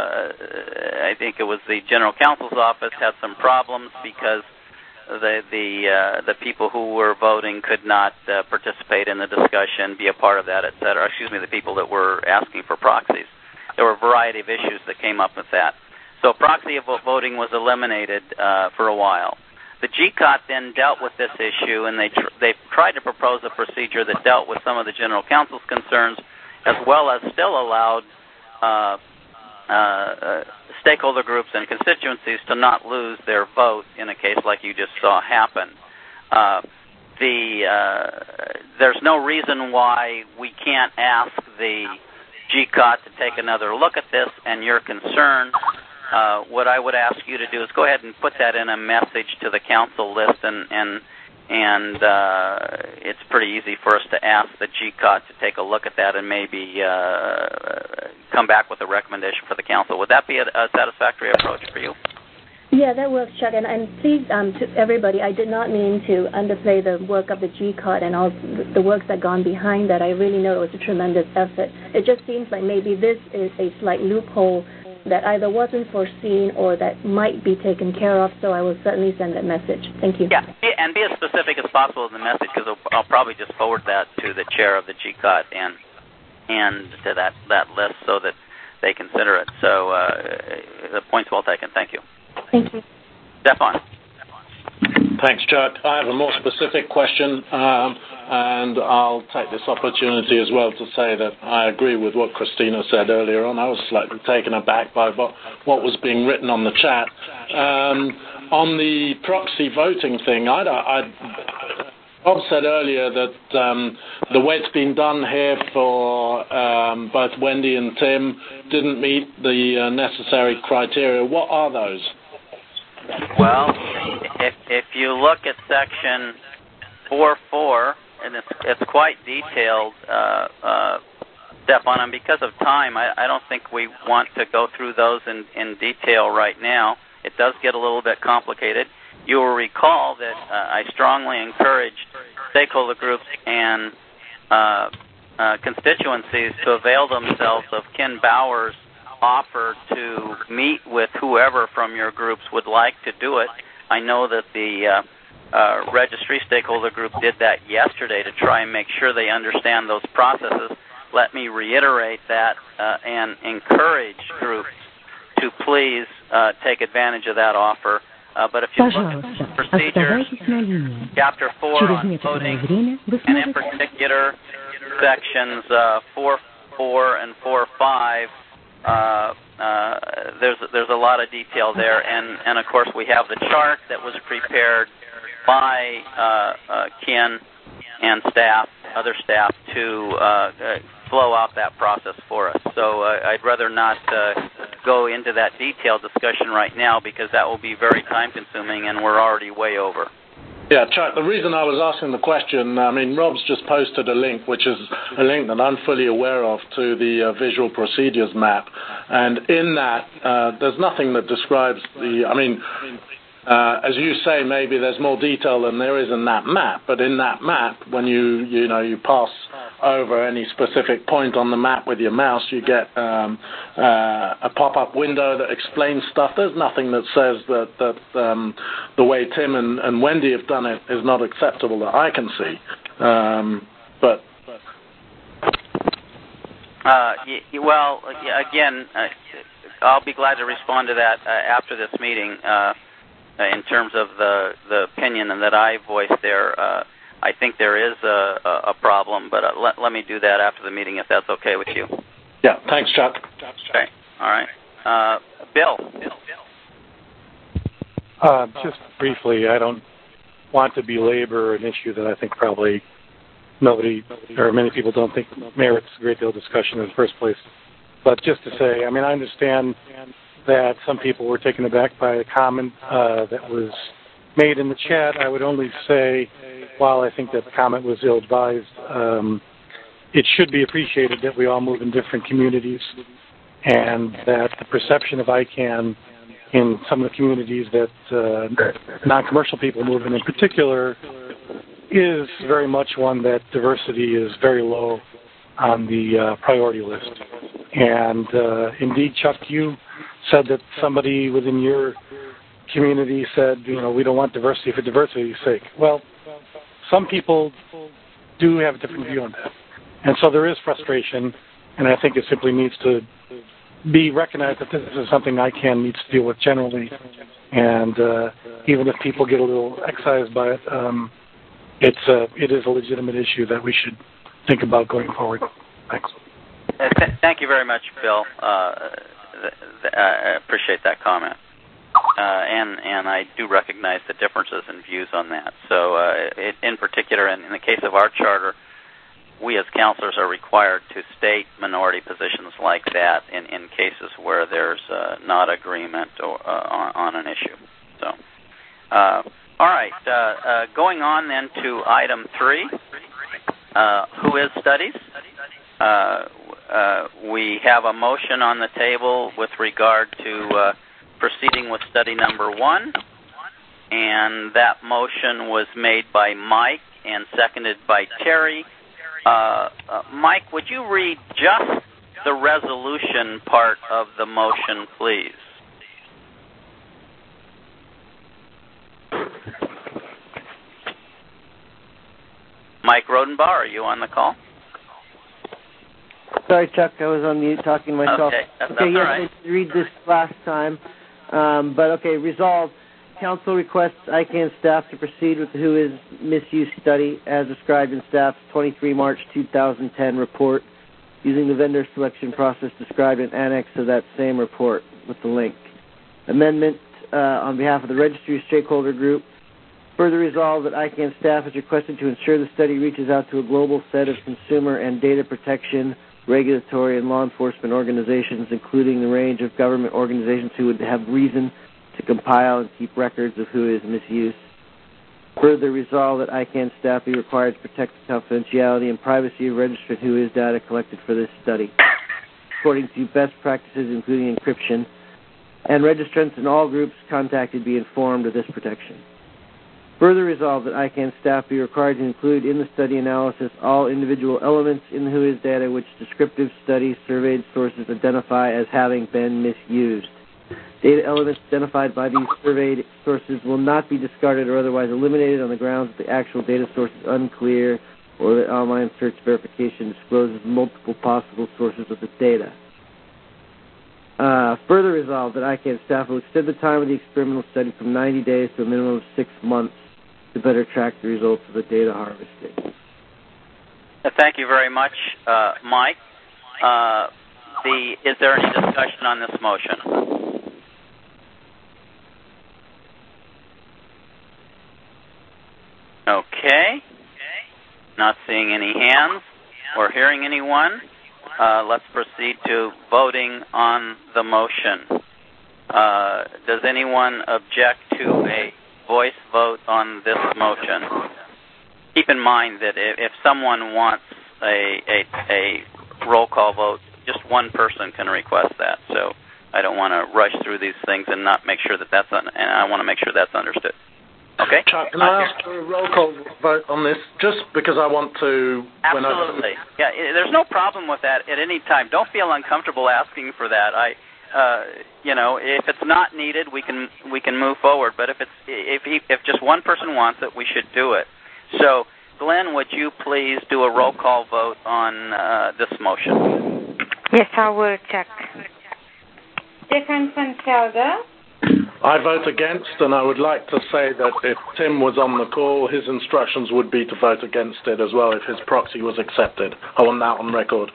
uh, I think it was the General Counsel's office had some problems because the the uh, the people who were voting could not uh, participate in the discussion, be a part of that, et cetera. Excuse me, the people that were asking for proxies. There were a variety of issues that came up with that. So proxy voting was eliminated uh, for a while. The G C O T then dealt with this issue, and they tr- they tried to propose a procedure that dealt with some of the General Counsel's concerns, as well as still allowed uh, uh, uh, stakeholder groups and constituencies to not lose their vote in a case like you just saw happen. Uh, the uh, there's no reason why we can't ask the G C O T to take another look at this and your concern. Uh, what I would ask you to do is go ahead and put that in a message to the council list, and and and uh, it's pretty easy for us to ask the G C O T to take a look at that and maybe uh, come back with a recommendation for the council. Would that be a, a satisfactory approach for you? Yeah, that works, Chuck. And, and please, um, to everybody, I did not mean to underplay the work of the G C O T and all the work that gone behind that. I really know it was a tremendous effort. It just seems like maybe this is a slight loophole that either wasn't foreseen or that might be taken care of, so I will certainly send that message. Thank you. Yeah, and be as specific as possible in the message, because I'll, I'll probably just forward that to the chair of the G C O T and and to that, that list so that they consider it. So uh, the point's well taken. Thank you. Thank you. Stefan. Thanks, Chuck. I have a more specific question, um, and I'll take this opportunity as well to say that I agree with what Christina said earlier on. I was slightly taken aback by what, what was being written on the chat. Um, on the proxy voting thing, I, I, Bob said earlier that um, the way it's been done here for um, both Wendy and Tim didn't meet the uh, necessary criteria. What are those? Well, if if you look at section four four, and it's it's quite detailed, uh, uh, Stefan, and because of time, I, I don't think we want to go through those in, in detail right now. It does get a little bit complicated. You will recall that uh, I strongly encouraged stakeholder groups and uh, uh, constituencies to avail themselves of Ken Bauer's offer to meet with whoever from your groups would like to do it. I know that the uh, uh, registry stakeholder group did that yesterday to try and make sure they understand those processes. Let me reiterate that uh, and encourage groups to please uh, take advantage of that offer. Uh, but if you look at the procedures, Chapter four on voting, and in particular sections uh, four four and four five, Uh, uh, there's there's a lot of detail there, and, and of course we have the chart that was prepared by uh, uh, Ken and staff, other staff, to uh, uh, flow out that process for us. So uh, I'd rather not uh, go into that detailed discussion right now because that will be very time-consuming, and we're already way over. Yeah, Chuck, the reason I was asking the question, I mean, Rob's just posted a link, which is a link that I'm fully aware of, to the uh, visual procedures map. And in that, uh, there's nothing that describes the, I mean, uh, as you say, maybe there's more detail than there is in that map. But in that map, when you, you know, you pass over any specific point on the map with your mouse, you get um, uh, a pop-up window that explains stuff. There's nothing that says that, that um, the way Tim and, and Wendy have done it is not acceptable that I can see. Um, but uh, y- well, again, uh, I'll be glad to respond to that uh, after this meeting uh, in terms of the, the opinion that I voiced there. Uh, I think there is a, a problem, but uh, let, let me do that after the meeting if that's okay with you. Yeah, thanks, Chuck. Okay, all right. Uh, Bill. Uh, just briefly, I don't want to belabor an issue that I think probably nobody or many people don't think merits a great deal of discussion in the first place. But just to say, I mean, I understand that some people were taken aback by a comment uh, that was made in the chat. I would only say, while I think that the comment was ill-advised, um, it should be appreciated that we all move in different communities and that the perception of I CANN in some of the communities that uh, non-commercial people move in in particular is very much one that diversity is very low. on the uh, priority list. And uh, indeed, Chuck, you said that somebody within your community said, you know, we don't want diversity for diversity's sake. Well, some people do have a different view on that. And so there is frustration, and I think it simply needs to be recognized that this is something I C A N needs to deal with generally. And uh, even if people get a little excised by it, um, it's a, it is a legitimate issue that we should think about going forward. Thanks. Uh, th- thank you very much, Bill. Uh, th- th- I appreciate that comment. Uh, and, and I do recognize the differences in views on that. So uh, it, in particular, in, in the case of our charter, we as counselors are required to state minority positions like that in, in cases where there's uh, not agreement or, uh, on, on an issue. So, uh, all right. Uh, uh, going on then to item three, uh, who is studies? Uh, uh, we have a motion on the table with regard to uh, proceeding with study number one, and that motion was made by Mike and seconded by Terry. Uh, uh, Mike, would you read just the resolution part of the motion, please? Mike Rodenbach, are you on the call? Sorry, Chuck, I was on mute talking to myself. Okay, that's, okay that's yes, all right. I did read this last time, um, but okay, resolved. Council requests I C A N staff to proceed with the Who Is Misuse study as described in staff's twenty-third of March two thousand ten report using the vendor selection process described in annex of that same report with the link. Amendment uh, on behalf of the registry stakeholder group. Further resolved that I C A N staff is requested to ensure the study reaches out to a global set of consumer and data protection, regulatory, and law enforcement organizations, including the range of government organizations who would have reason to compile and keep records of who is misuse. Further resolve that I C A N staff be required to protect the confidentiality and privacy of registered who is data collected for this study, according to best practices including encryption, and registrants in all groups contacted be informed of this protection. Further resolve that I C A N staff be required to include in the study analysis all individual elements in the who is data which descriptive study surveyed sources identify as having been misused. Data elements identified by these surveyed sources will not be discarded or otherwise eliminated on the grounds that the actual data source is unclear or that online search verification discloses multiple possible sources of the data. Uh, further resolved that I C A N staff will extend the time of the experimental study from ninety days to a minimum of six months to better track the results of the data harvesting. Thank you very much, uh, Mike. Uh, the, is there any discussion on this motion? Okay. Not seeing any hands or hearing anyone. Uh, let's proceed to voting on the motion. Uh, does anyone object to a voice vote on this motion? Keep in mind that if, if someone wants a, a, a roll call vote, just one person can request that. So I don't want to rush through these things and not make sure that that's un- and I want to make sure that's understood. Okay. Chuck, can I ask for a roll call vote on this? Just because I want to. Absolutely. I... Yeah. There's no problem with that at any time. Don't feel uncomfortable asking for that. I, uh, you know, if it's not needed, we can we can move forward. But if it's if he, if just one person wants it, we should do it. So, Glenn, would you please do a roll call vote on uh, this motion? Yes, I will, Chuck. Stefan van Gelder. I vote against, and I would like to say that if Tim was on the call, his instructions would be to vote against it as well if his proxy was accepted. I want that on record.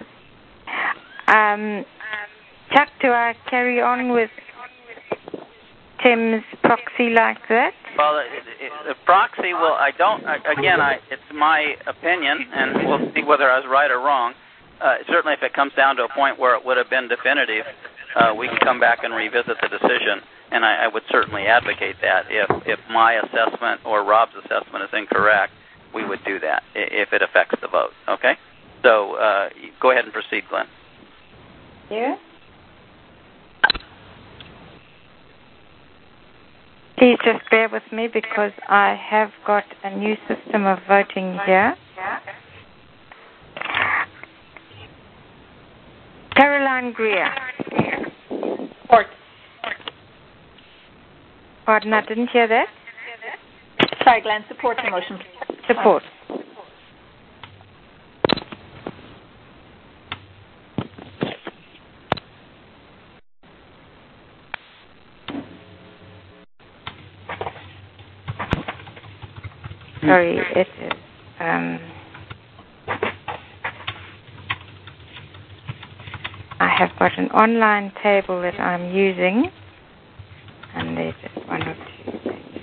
Um, Chuck, do I carry on with Tim's proxy like that? Well, the proxy, well, I don't, again, I, it's my opinion, and we'll see whether I was right or wrong. Uh, certainly if it comes down to a point where it would have been definitive, uh, we can come back and revisit the decision, and I, I would certainly advocate that. If, if my assessment or Rob's assessment is incorrect, we would do that if it affects the vote, okay? So uh, go ahead and proceed, Glenn. Yeah. Please just bear with me because I have got a new system of voting here. Caroline Greer. Support. Pardon, I didn't hear that. Sorry, Glenn, support the motion. Support. Sorry, it is. Um, I have got an online table that I'm using, and there's just one or two things.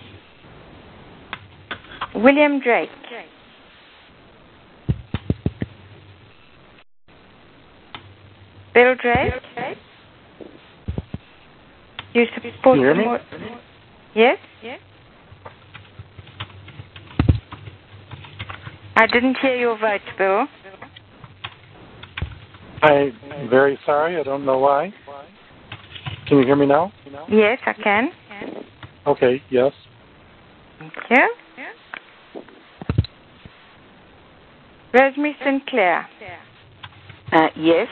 William Drake. Bill Drake. You support you hear the me? mo- Yes? Yes. I didn't hear your vote, Bill. I'm very sorry. I don't know why. Can you hear me now? Yes, I can. Okay, yes. Thank you. Rosemary Sinclair. Uh, yes.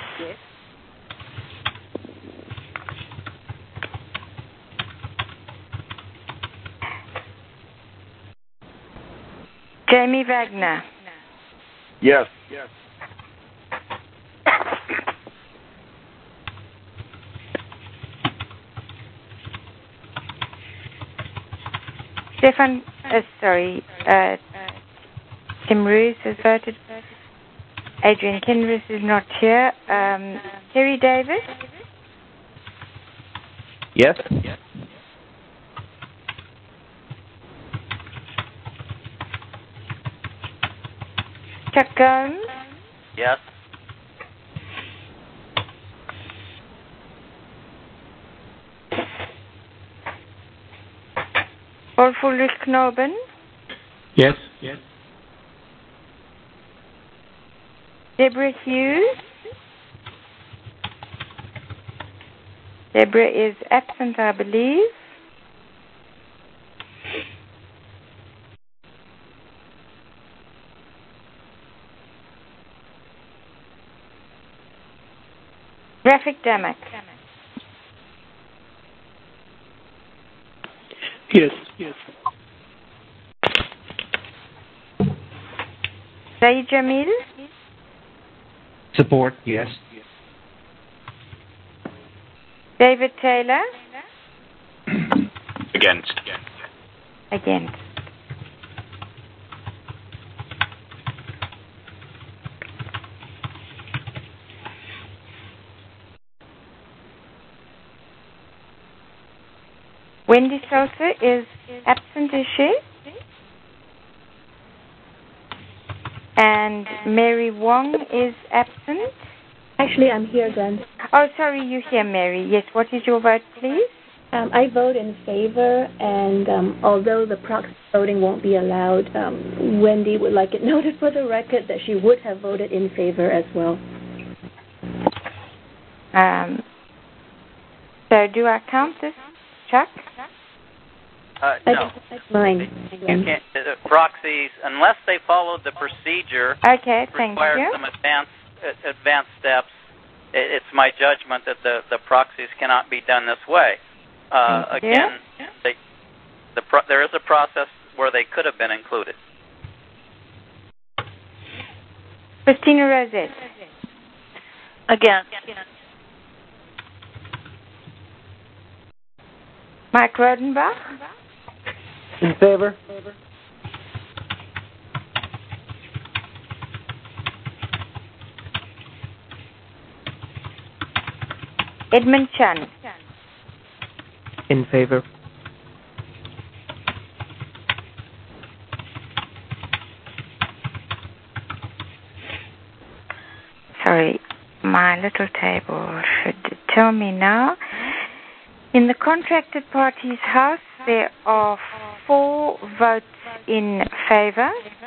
Jamie Wagner. Yes. Yes. Stefan, uh, sorry, uh, Tim Roos has voted. Adrian Kinross is not here. Um, Terry Davis? Yes. Chuck Gomes? Yes. Wolf Ulrich Knoben? Yes. Yes. Deborah Hughes? Deborah is absent, I believe. Rafik Damak? Yes. Yes. Saeed Jamil? Support, yes. David Taylor? Against. Against. Wendy Sosa is absent, is she? And Mary Wong is absent. Actually, I'm here, Glenn. Oh, sorry, you're here, Mary. Yes, what is your vote, please? Um, I vote in favor, and um, although the proxy voting won't be allowed, um, Wendy would like it noted for the record that she would have voted in favor as well. Um, so do I count this, Chuck? Uh, no. That's mine. You can't, the proxies, unless they followed the procedure, okay, thank requires you. some advanced uh, advanced steps. It, it's my judgment that the, the proxies cannot be done this way. Uh, again, they, the pro- there is a process where they could have been included. Christina Rosette. Again. Mike Rodenbach. In favor? Edmund Chan. In favor. Sorry, my little table should tell me now. In the contracted parties' house, there are four votes in favor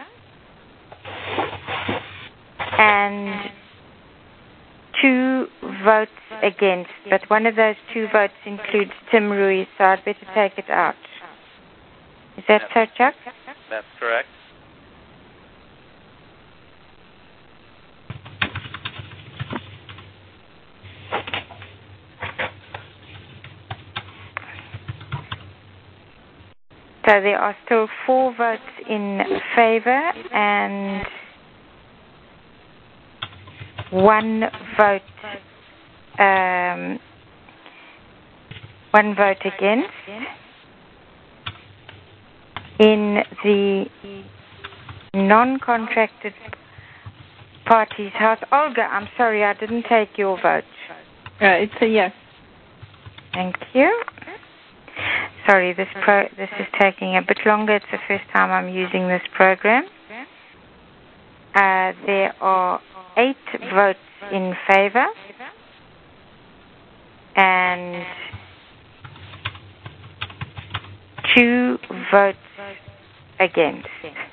and two votes against, but one of those two votes includes Tim Ruiz, so I'd better take it out. Is that so, Chuck? That's correct. So there are still four votes in favor and one vote, um, one vote against. In the non-contracted parties' house, Olga, I'm sorry, I didn't take your vote. Uh, it's a yes. Thank you. Sorry, this pro this is taking a bit longer. It's the first time I'm using this program. Uh, there are eight votes in favor and two votes against.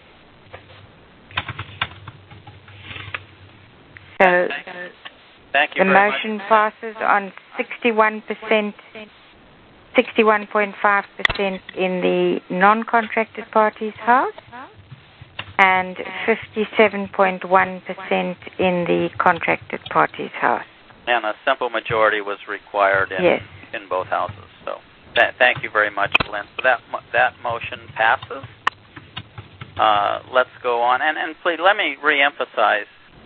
So Thank you the very motion much. passes on sixty-one percent, sixty-one point five percent in the non-contracted parties' house and fifty-seven point one percent in the contracted parties' house. And a simple majority was required in, yes. in both houses. So th- thank you very much, Glenn. So that, mo- that motion passes. Uh, let's go on. And, and please, let me reemphasize,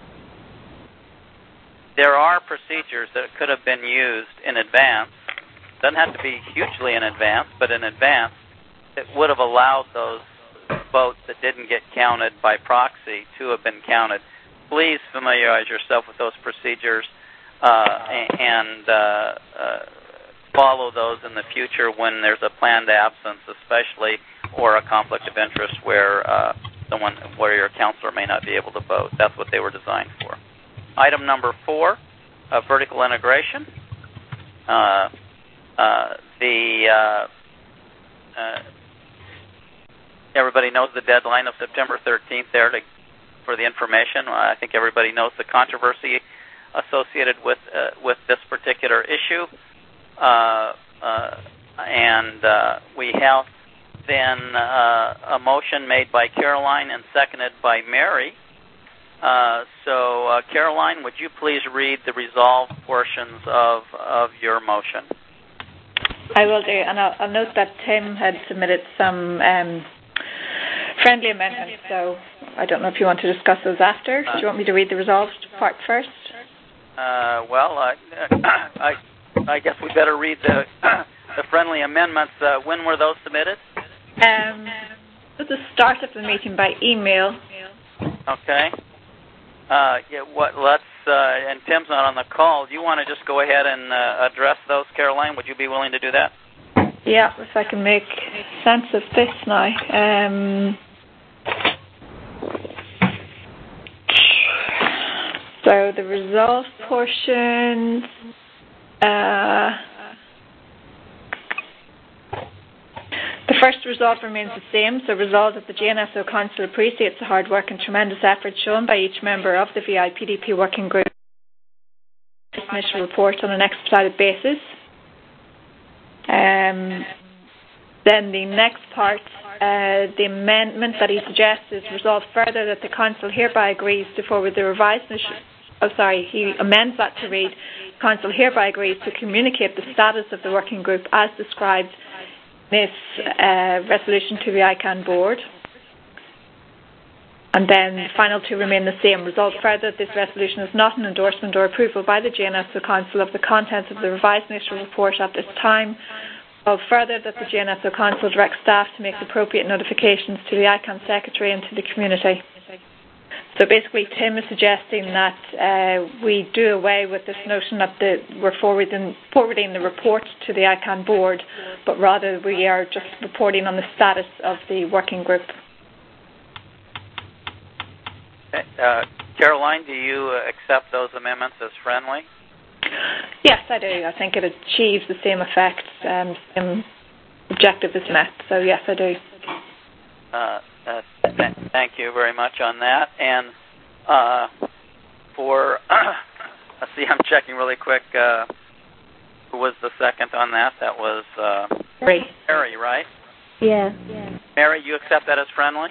there are procedures that could have been used in advance. Doesn't have to be hugely in advance, but in advance, it would have allowed those votes that didn't get counted by proxy to have been counted. Please familiarize yourself with those procedures uh, and uh, uh, follow those in the future when there's a planned absence, especially, or a conflict of interest where uh, someone, where your counselor may not be able to vote. That's what they were designed for. Item number four, uh, vertical integration. Uh, uh, the uh, uh, everybody knows the deadline of September thirteenth there to, for the information. I think everybody knows the controversy associated with uh, with this particular issue, uh, uh, and uh, we have then uh, a motion made by Caroline and seconded by Mary. Uh, so, uh, Caroline, would you please read the resolved portions of, of your motion? I will do, and I'll, I'll note that Tim had submitted some um, friendly amendments, so I don't know if you want to discuss those after. Do you want me to read the resolved part first? Uh, well, uh, I, I guess we better read the, the friendly amendments. Uh, when were those submitted? Um, at the start of the meeting by email. Okay. Uh, yeah, what, let's, uh, and Tim's not on the call. Do you want to just go ahead and uh, address those, Caroline? Would you be willing to do that? Yeah, if I can make sense of this now. Um, so the resolve portion, uh, the first resolve remains the same, so resolve that the G N S O Council appreciates the hard work and tremendous effort shown by each member of the V I P D P working group initial report on an expedited basis. Um, then the next part, uh, the amendment that he suggests is resolved further that the Council hereby agrees to forward the revised initial, oh sorry, he amends that to read, Council hereby agrees to communicate the status of the working group as described this uh, resolution to the I CANN board. And then the final two remain the same. Resolved further that this resolution is not an endorsement or approval by the G N S O Council of the contents of the revised initial report at this time. Resolved further that the G N S O Council directs staff to make appropriate notifications to the I CANN Secretary and to the community. So basically, Tim is suggesting that uh, we do away with this notion that the, we're forwarding, forwarding the report to the I CANN board, but rather we are just reporting on the status of the working group. Uh, Caroline, do you accept those amendments as friendly? Yes, I do. I think it achieves the same effect, um, same objective is met. So yes, I do. Uh, uh, th- thank you very much on that. And uh, for, let's see, I'm checking really quick. Uh, who was the second on that? That was uh, Mary. Mary, right? Yeah. yeah. Mary, you accept that as friendly?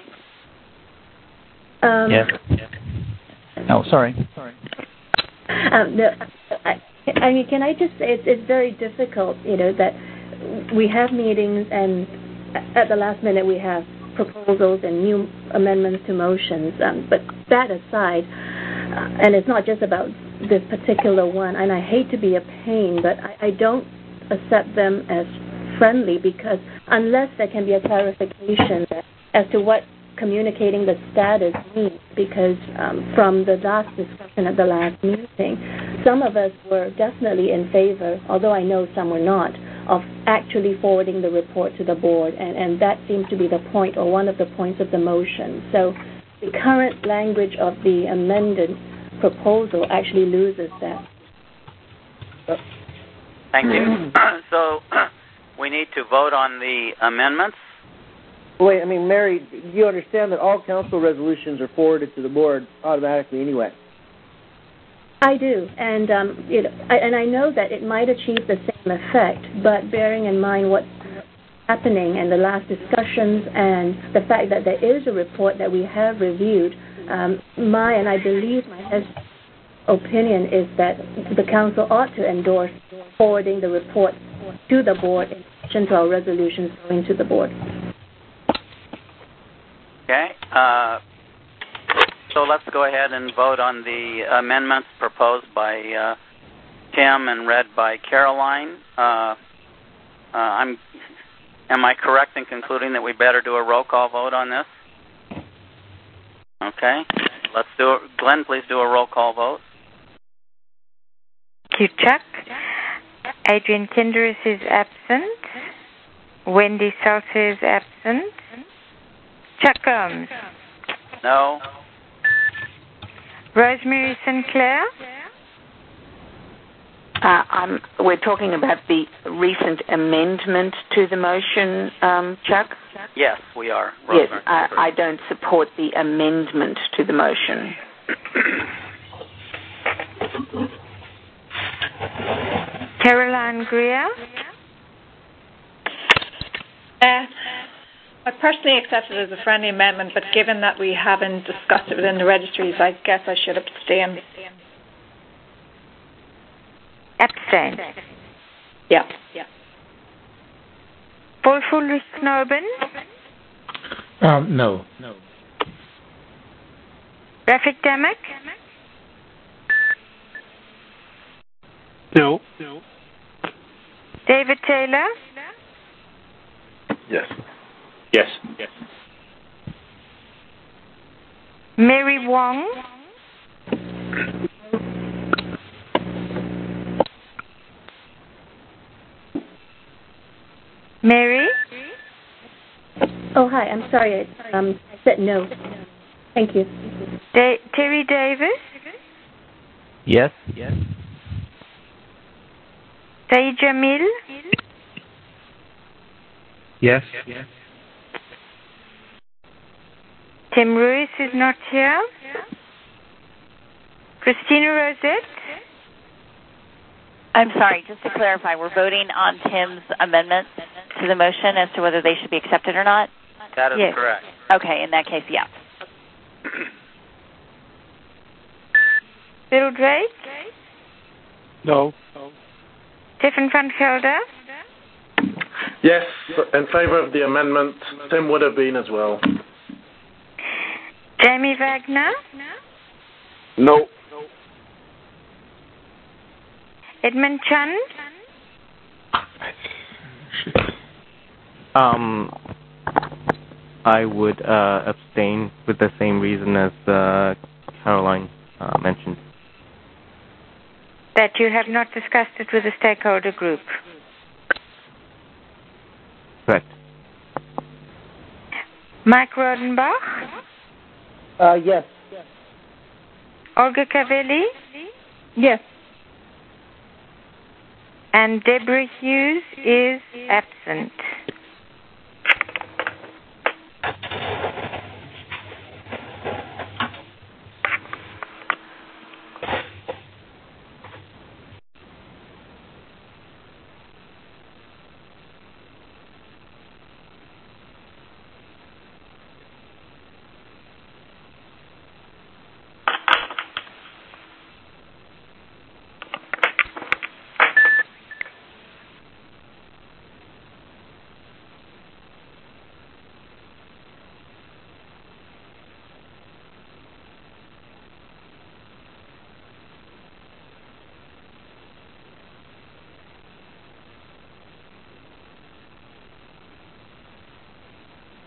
Um, yes. Oh, sorry. Sorry. Um, no, I, I mean, can I just say it's, it's very difficult, you know, that we have meetings and at the last minute we have proposals and new amendments to motions. Um, but that aside, uh, and it's not just about this particular one, and I hate to be a pain, but I, I don't accept them as friendly, because unless there can be a clarification as to what communicating the status means, because um, from the last discussion at the last meeting, some of us were definitely in favor, although I know some were not, of actually forwarding the report to the board, and, and that seems to be the point, or one of the points of the motion. So the current language of the amended proposal actually loses that. Thank you. So we need to vote on the amendments. Wait, I mean, Mary, you understand that all council resolutions are forwarded to the board automatically anyway? I do, and um, you know, I, and I know that it might achieve the same effect, but bearing in mind what's happening and the last discussions and the fact that there is a report that we have reviewed, um, my and I believe my opinion is that the council ought to endorse forwarding the report to the board in addition to our resolutions going to the board. Okay. Uh, so let's go ahead and vote on the amendments proposed by uh, Tim and read by Caroline. Uh, uh, I'm. Am I correct in concluding that we better do a roll call vote on this? Okay. Let's do it. Glenn, please do a roll call vote. Thank you, Chuck. Adrian Kinderis is absent. Wendy Salter is absent. Chuck Gomes. No. Rosemary Sinclair. Uh, I'm, we're talking about the recent amendment to the motion, um, Chuck? Yes, we are. Yes, I, I don't support the amendment to the motion. Caroline Greer. Uh, I personally accept it as a friendly amendment, but given that we haven't discussed it within the registries, I guess I should abstain. Abstain. Yeah. Yeah. Wolf-Ulrich Knoben. Um, no. No. Rafik Damek. No. No. David Taylor. Yes. Yes. Yes. Mary Wong. Mary? Oh, hi. I'm sorry. I, um, I said no. Thank you. Da- Terry Davis? Yes. Yes. Saeed Jamil? Yes. Yes. Tim Ruiz is not here. Christina Rosette? I'm sorry, just to clarify, we're voting on Tim's amendments to the motion as to whether they should be accepted or not? That is yes. correct. Okay, in that case, yes. Bill Drake? No. No. Stefan van Gelder? Yes, in favor of the amendment. Tim would have been as well. Jamie Wagner? No. Edmund Chan? Um, I would uh, abstain with the same reason as uh, Caroline uh, mentioned. That you have not discussed it with the stakeholder group. Correct. Mike Rodenbach? Uh, yes. Olga Cavelli? Yes. And Deborah Hughes is absent.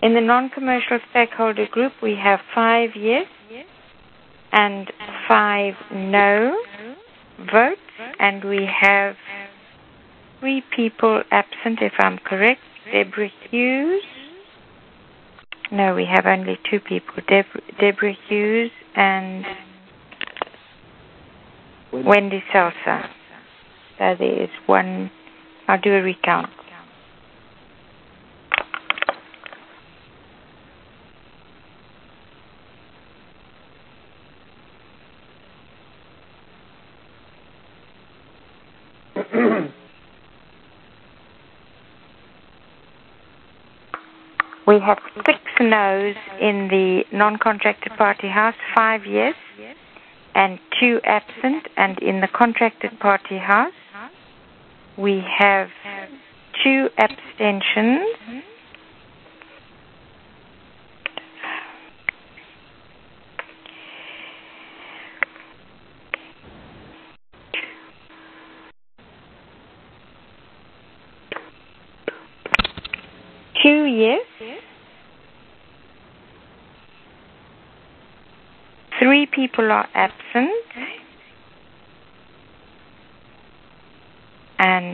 In the non-commercial stakeholder group, we have five yes and five no votes, and we have three people absent, if I'm correct. Deborah Hughes. No, we have only two people. Deb- Deborah Hughes and Wendy Salsa. So there is one. I'll do a recount. We have six no's in the non-contracted party house, five yes, and two absent. And in the contracted party house, we have two abstentions. Two yes, three people are absent, and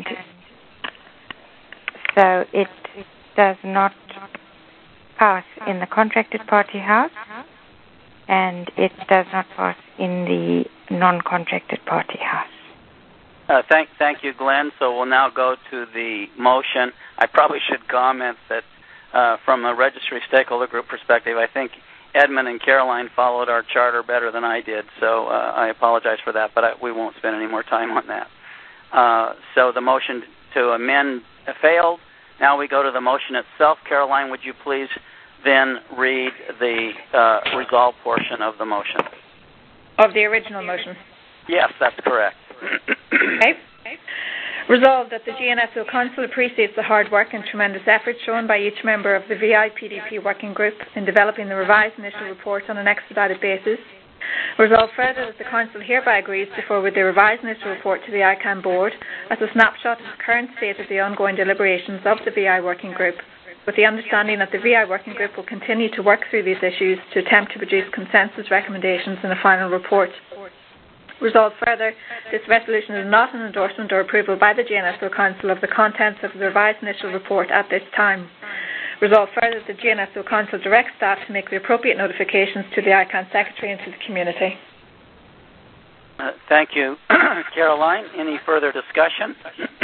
so it does not pass in the contracted party house, and it does not pass in the non-contracted party house. Uh, thank, thank you, Glenn. So we'll now go to the motion. I probably should comment that uh, from a registry stakeholder group perspective, I think Edmund and Caroline followed our charter better than I did, so uh, I apologize for that, but I, we won't spend any more time on that. Uh, so the motion to amend failed. Now we go to the motion itself. Caroline, would you please then read the uh, resolve portion of the motion? Of the original motion? Yes, that's correct. Okay. Resolved that the G N S O Council appreciates the hard work and tremendous effort shown by each member of the V I P D P working group in developing the revised initial report on an expedited basis. Resolved further that the Council hereby agrees to forward the revised initial report to the I CANN board as a snapshot of the current state of the ongoing deliberations of the V I working group, with the understanding that the V I working group will continue to work through these issues to attempt to produce consensus recommendations in a final report. Resolved further, this resolution is not an endorsement or approval by the G N S O Council of the contents of the revised initial report at this time. Resolved further that the G N S O Council directs staff to make the appropriate notifications to the I CANN Secretary and to the community. Uh, thank you, Caroline. Any further discussion?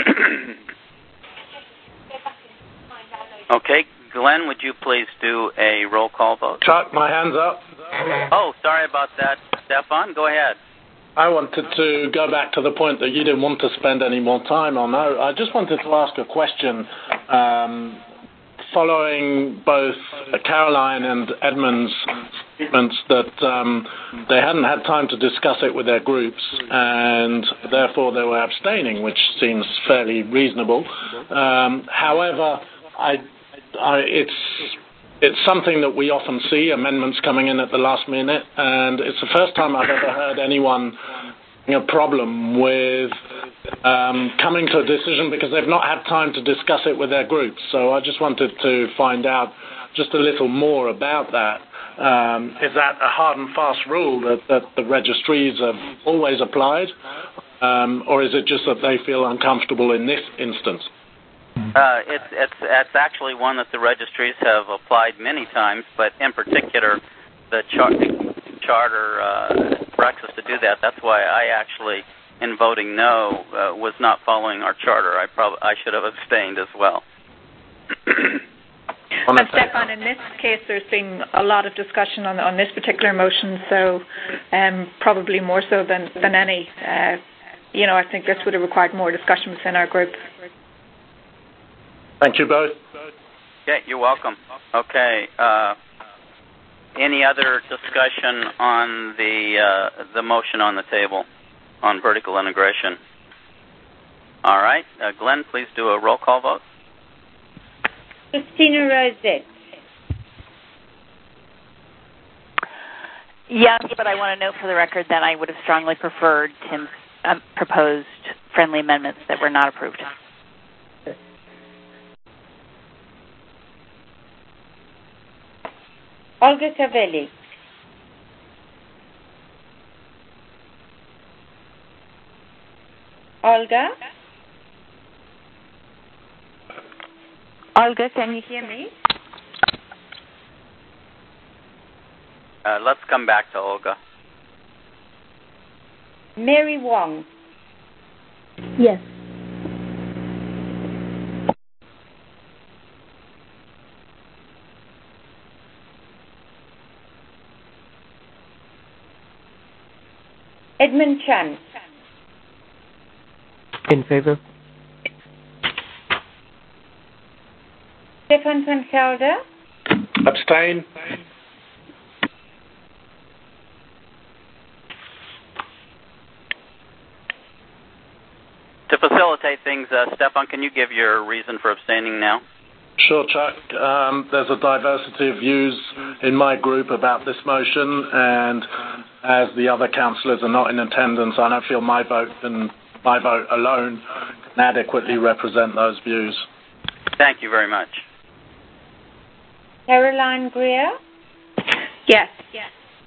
Okay, Glenn, would you please do a roll call vote? Chuck, my hand's up. Oh, sorry about that, Stefan. Go ahead. I wanted to go back to the point that you didn't want to spend any more time on. I, I just wanted to ask a question. Um, following both Caroline and Edmund's statements that um, they hadn't had time to discuss it with their groups and therefore they were abstaining, which seems fairly reasonable. Um, however, I, I, it's It's something that we often see, amendments coming in at the last minute, and it's the first time I've ever heard anyone having a problem with um, coming to a decision because they've not had time to discuss it with their groups. So I just wanted to find out just a little more about that. Um, is that a hard and fast rule that, that the registries have always applied, um, or is it just that they feel uncomfortable in this instance? Uh, it's, it's, it's actually one that the registries have applied many times, but in particular, the char- charter uh, directs us to do that. That's why I actually, in voting no, uh, was not following our charter. I probably I should have abstained as well. And Stefan, in this case, there's been a lot of discussion on on this particular motion, so um, probably more so than than any. Uh, you know, I think this would have required more discussion within our group. Thank you both. Okay, you're welcome. Okay. Uh, any other discussion on the uh, the motion on the table on vertical integration? All right. Uh, Glenn, please do a roll call vote. Christina Rosette. Yes, but I want to note for the record that I would have strongly preferred Tim's um, proposed friendly amendments that were not approved. Olga Savelli. Olga? Olga, can you hear me? Uh, let's come back to Olga. Mary Wong. Yes. Edmund Chan. In favor. Stefan van Gelder. Abstain. To facilitate things, uh, Stefan, can you give your reason for abstaining now? Sure, Chuck. Um, there's a diversity of views in my group about this motion, and as the other councillors are not in attendance, I don't feel my vote and my vote alone can adequately represent those views. Thank you very much. Caroline Greer. Yes. Yes.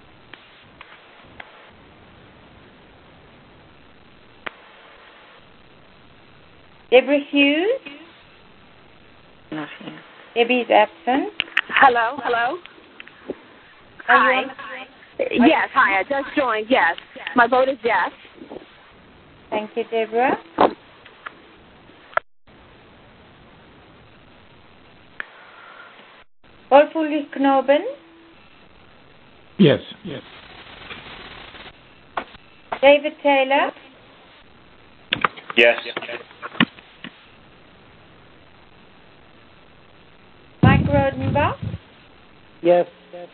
Deborah Hughes. Not here. Debbie's absent. Hello, hello. Are Hi. you on? Yes, hi. I just joined. Yes, my vote is yes. Thank you, Deborah. Wolf-Ulrich Knoben. Yes. Yes. David Taylor. Yes. Mike Rodenbach. Yes.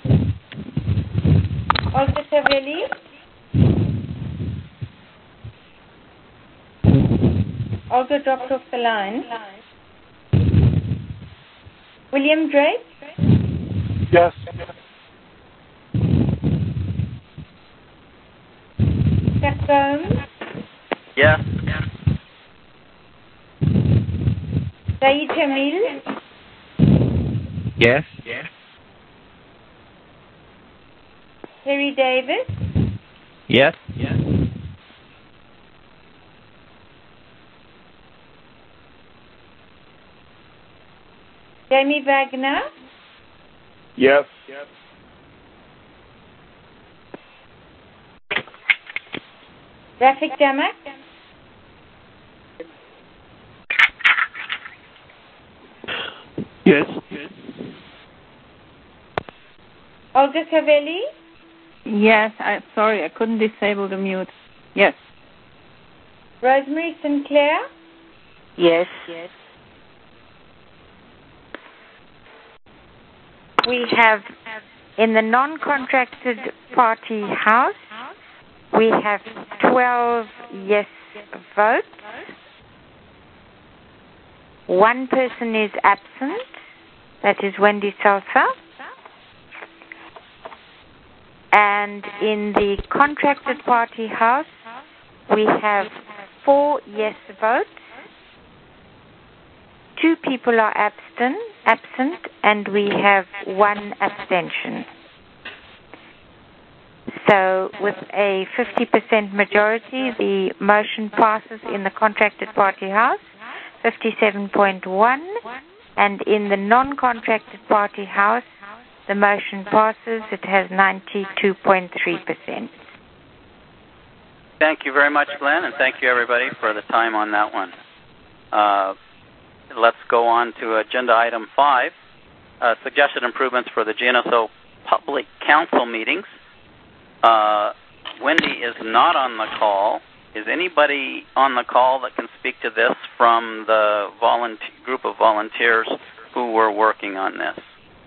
Olga Savelli. Olga dropped off the line. William Drake. Yes. Chuck Gomes. Yes. Saeed Jamil. Yes. Terry Davis. Yes. Yes. Jamie Wagner. Yes. Rafik Damak. Yes. Olga Savelli. Yes, I sorry, I couldn't disable the mute. Yes. Rosemary Sinclair. Yes. Yes. We have in the non-contracted party house, we have twelve yes votes. One person is absent. That is Wendy Salsa. And in the contracted party house, we have four yes votes. Two people are absent, absent, and we have one abstention. So with a fifty percent majority, the motion passes in the contracted party house, fifty-seven point one, and in the non-contracted party house, the motion passes. It has ninety-two point three percent. Thank you very much, Glenn, and thank you, everybody, for the time on that one. Uh, let's go on to agenda item five, uh, suggested improvements for the G N S O public council meetings. Uh, Wendy is not on the call. Is anybody on the call that can speak to this from the volunteer, group of volunteers who were working on this?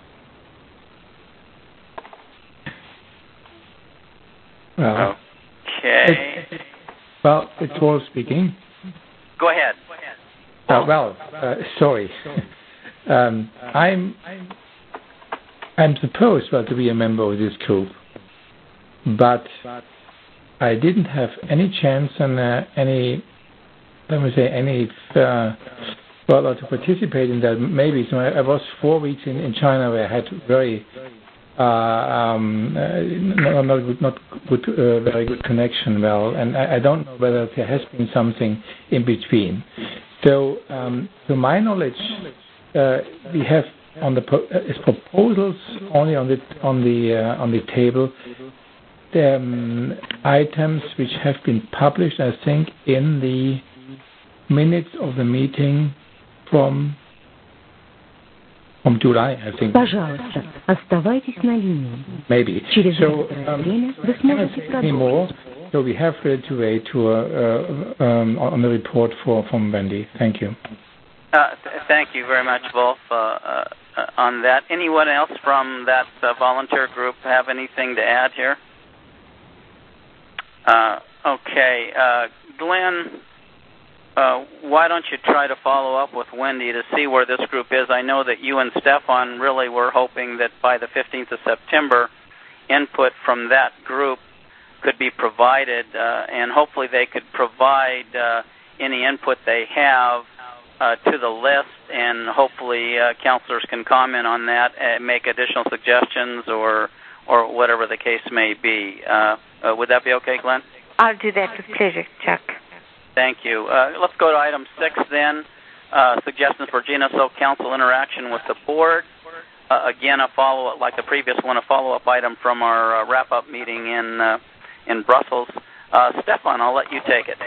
Well, okay. It, well, it's Paul speaking. Go ahead. Uh, well, uh, sorry. um, I'm I'm supposed well, to be a member of this group, but I didn't have any chance and uh, any, let me say, any uh, well to participate in that. Maybe so. I, I was four weeks in, in China where I had very uh, um, uh, not good, not good, uh, very good connection. Well, and I, I don't know whether there has been something in between. So, um, to my knowledge, uh, we have on the pro- uh, proposals only on the on the uh, on the table. The um, items which have been published, I think, in the minutes of the meeting from from July, I think. Пожалуйста, оставайтесь на линии. Maybe. Через So, некоторое um, время вы сможете продолжить. more, so we have to wait to uh, uh, um, on the report for from Wendy. Thank you. Uh, th- thank you very much, Wolf, uh, uh, on that. Anyone else from that uh, volunteer group have anything to add here? Uh, okay, uh, Glenn, uh, why don't you try to follow up with Wendy to see where this group is? I know that you and Stefan really were hoping that by the fifteenth of September, input from that group could be provided, uh, and hopefully they could provide uh, any input they have uh, to the list, and hopefully uh, counselors can comment on that and make additional suggestions or or whatever the case may be. Uh, uh, would that be okay, Glenn? I'll do that with pleasure, Chuck. Thank you. Uh, let's go to item six then, uh, suggestions for G N S O Council interaction with the board. Uh, again, a follow-up, like the previous one, a follow-up item from our uh, wrap-up meeting in uh, in Brussels. Uh, Stefan, I'll let you take it.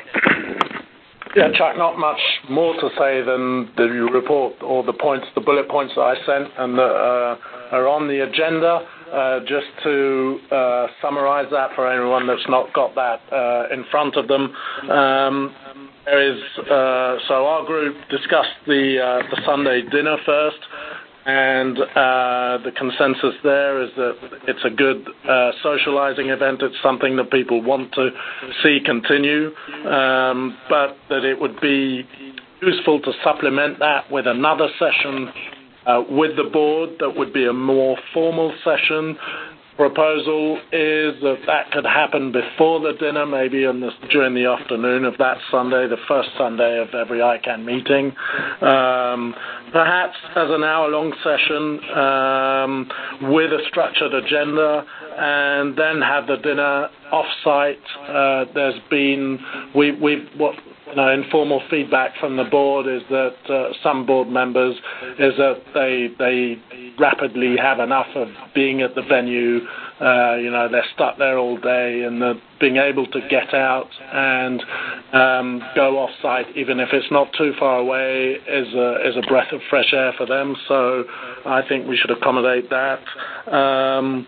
Yeah, Chuck, not much more to say than the report or the points, the bullet points that I sent and that uh, are on the agenda. Uh, just to uh, summarize that for anyone that's not got that uh, in front of them. Um, there is uh, so our group discussed the uh, the Sunday dinner first, and uh, the consensus there is that it's a good uh, socializing event. It's something that people want to see continue, um, but that it would be useful to supplement that with another session Uh, with the board that would be a more formal session. Proposal is that that could happen before the dinner, maybe in the, during the afternoon of that Sunday, the first Sunday of every I CAN meeting. Um, perhaps as an hour-long session um, with a structured agenda, and then have the dinner off-site. Uh, there's been we we've what. You know, informal feedback from the board is that uh, some board members is that they they rapidly have enough of being at the venue. Uh, you know, they're stuck there all day, and the, being able to get out and um, go off site, even if it's not too far away, is a is a breath of fresh air for them. So I think we should accommodate that. Um,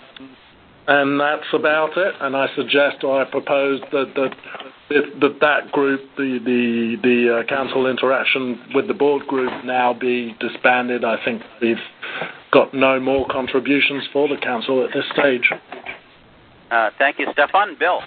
and that's about it. And I suggest, or I propose that that. That that group, the the the uh, council interaction with the board group, now be disbanded. I think we've got no more contributions for the council at this stage. Uh, thank you, Stefan. Bill.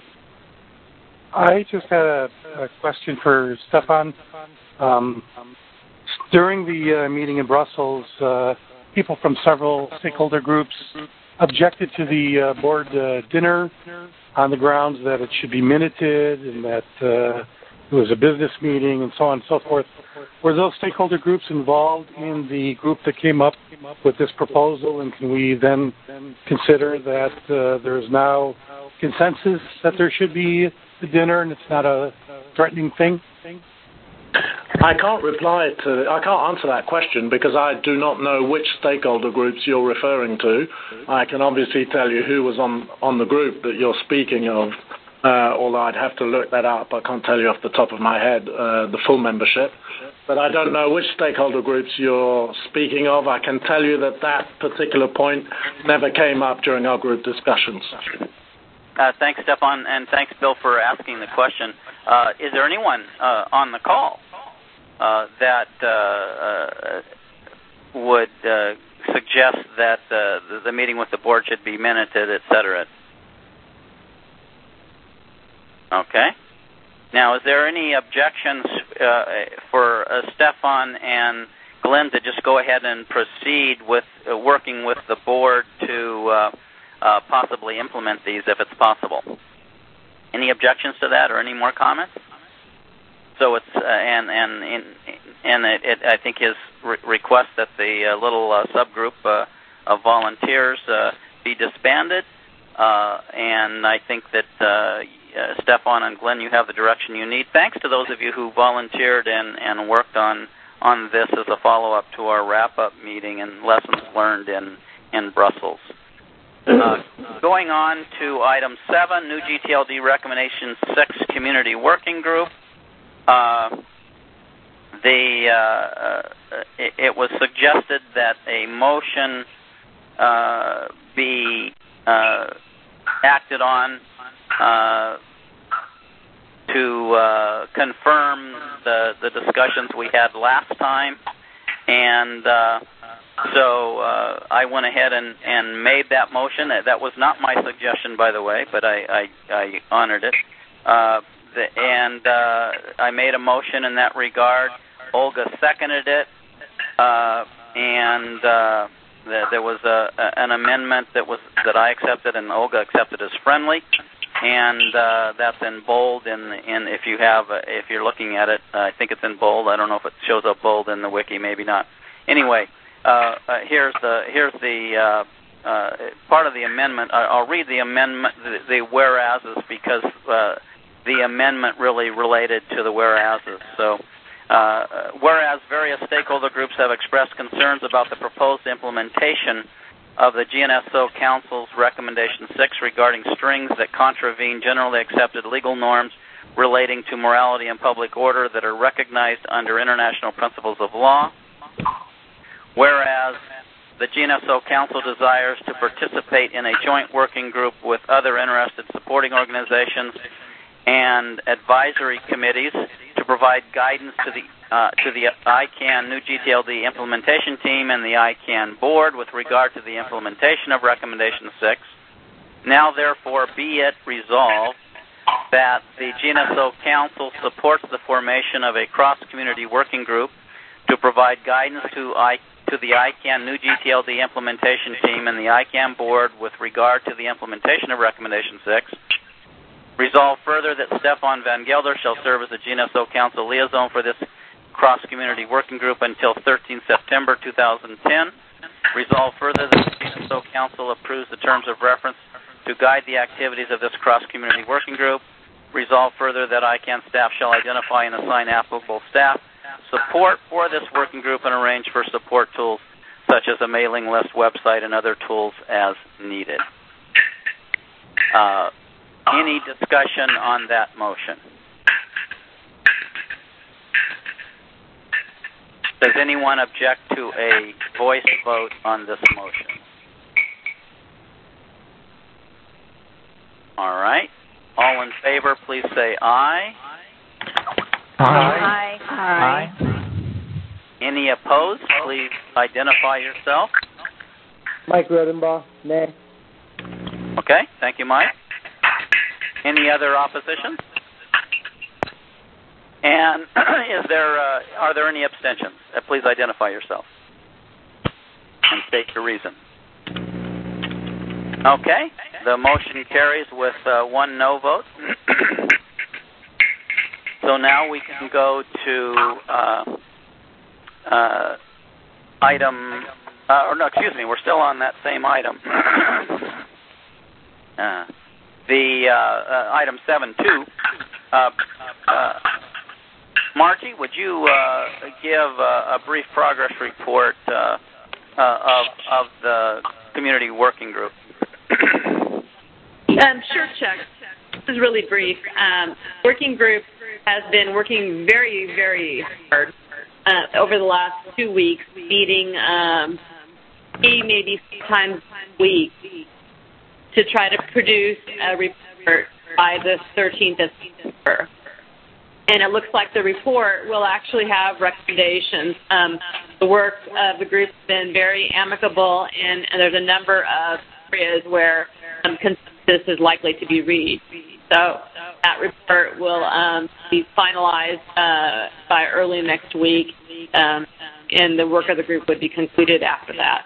I just had a, a question for Stefan. Um, during the uh, meeting in Brussels, uh, people from several stakeholder groups objected to the uh, board uh, dinner on the grounds that it should be minuted and that uh, it was a business meeting and so on and so forth. Were those stakeholder groups involved in the group that came up with this proposal, and can we then consider that uh, there is now consensus that there should be a dinner and it's not a threatening thing? I can't reply to, I can't answer that question because I do not know which stakeholder groups you're referring to. I can obviously tell you who was on, on the group that you're speaking of, uh, although I'd have to look that up. I can't tell you off the top of my head uh, the full membership. But I don't know which stakeholder groups you're speaking of. I can tell you that that particular point never came up during our group discussions. Uh, thanks, Stefan, and thanks, Bill, for asking the question. Uh, is there anyone uh, on the call uh, that uh, uh, would uh, suggest that uh, the, the meeting with the board should be minuted, et cetera? Okay. Now, is there any objections uh, for uh, Stefan and Glenn to just go ahead and proceed with uh, working with the board to uh, uh, possibly implement these if it's possible? Any objections to that, or any more comments? So it's uh, and and and it, it, I think his re- request that the uh, little uh, subgroup uh, of volunteers uh, be disbanded. Uh, and I think that uh, uh, Stefan and Glenn, you have the direction you need. Thanks to those of you who volunteered and, and worked on, on this as a follow-up to our wrap-up meeting and lessons learned in, in Brussels. Uh, going on to item seven, new G T L D Recommendation six Community Working Group. Uh, the uh, uh, it, it was suggested that a motion uh, be uh, acted on uh, to uh, confirm the, the discussions we had last time, and uh, so uh, I went ahead and, and made that motion. That was not my suggestion, by the way, but I, I, I honored it. Uh, the, and uh, I made a motion in that regard. Olga seconded it, uh, and uh, the, there was a, a, an amendment that was that I accepted and Olga accepted as friendly, and uh, that's in bold. In, in if you have uh, if you're looking at it, uh, I think it's in bold. I don't know if it shows up bold in the wiki, maybe not. Anyway. Uh, uh, here's the here's the uh, uh, part of the amendment. I, I'll read the amendment, the, the whereases, because uh, the amendment really related to the whereases. So, uh, whereas various stakeholder groups have expressed concerns about the proposed implementation of the G N S O Council's Recommendation six regarding strings that contravene generally accepted legal norms relating to morality and public order that are recognized under international principles of law. Whereas the G N S O Council desires to participate in a joint working group with other interested supporting organizations and advisory committees to provide guidance to the uh, to the I CANN New G T L D implementation team and the I CANN board with regard to the implementation of Recommendation six. Now, therefore, be it resolved that the G N S O Council supports the formation of a cross-community working group to provide guidance to I to the I CANN New G T L D implementation team and the I CANN board with regard to the implementation of Recommendation six. Resolve further that Stefan Van Gelder shall serve as the G N S O Council liaison for this cross-community working group until the thirteenth of September two thousand ten. Resolve further that the G N S O Council approves the terms of reference to guide the activities of this cross-community working group. Resolve further that I CANN staff shall identify and assign applicable staff support for this working group and arrange for support tools such as a mailing list, website, and other tools as needed. Uh, any discussion on that motion? Does anyone object to a voice vote on this motion? All right. All in favor, please say aye. Aye. Aye. Aye. Any opposed? Please identify yourself. Mike Rodenbaugh, nay. Okay, thank you, Mike. Any other opposition? And is there uh, are there any abstentions? Uh, please identify yourself and state your reason. Okay, the motion carries with uh, one no vote. So now we can go to uh, uh, item, uh, or no, excuse me, we're still on that same item. uh, the uh, uh, item seven two. Uh, uh, Margie, would you uh, give uh, a brief progress report uh, uh, of of the community working group? Um, sure, Chuck. This is really brief. Um, working group has been working very, very hard uh, over the last two weeks, meeting um, maybe three times a week to try to produce a report by the thirteenth of September. And it looks like the report will actually have recommendations. Um, the work of the group has been very amicable, and, and there's a number of areas where um, consensus is likely to be reached. So that report will um, be finalized uh, by early next week, um, and the work of the group would be concluded after that.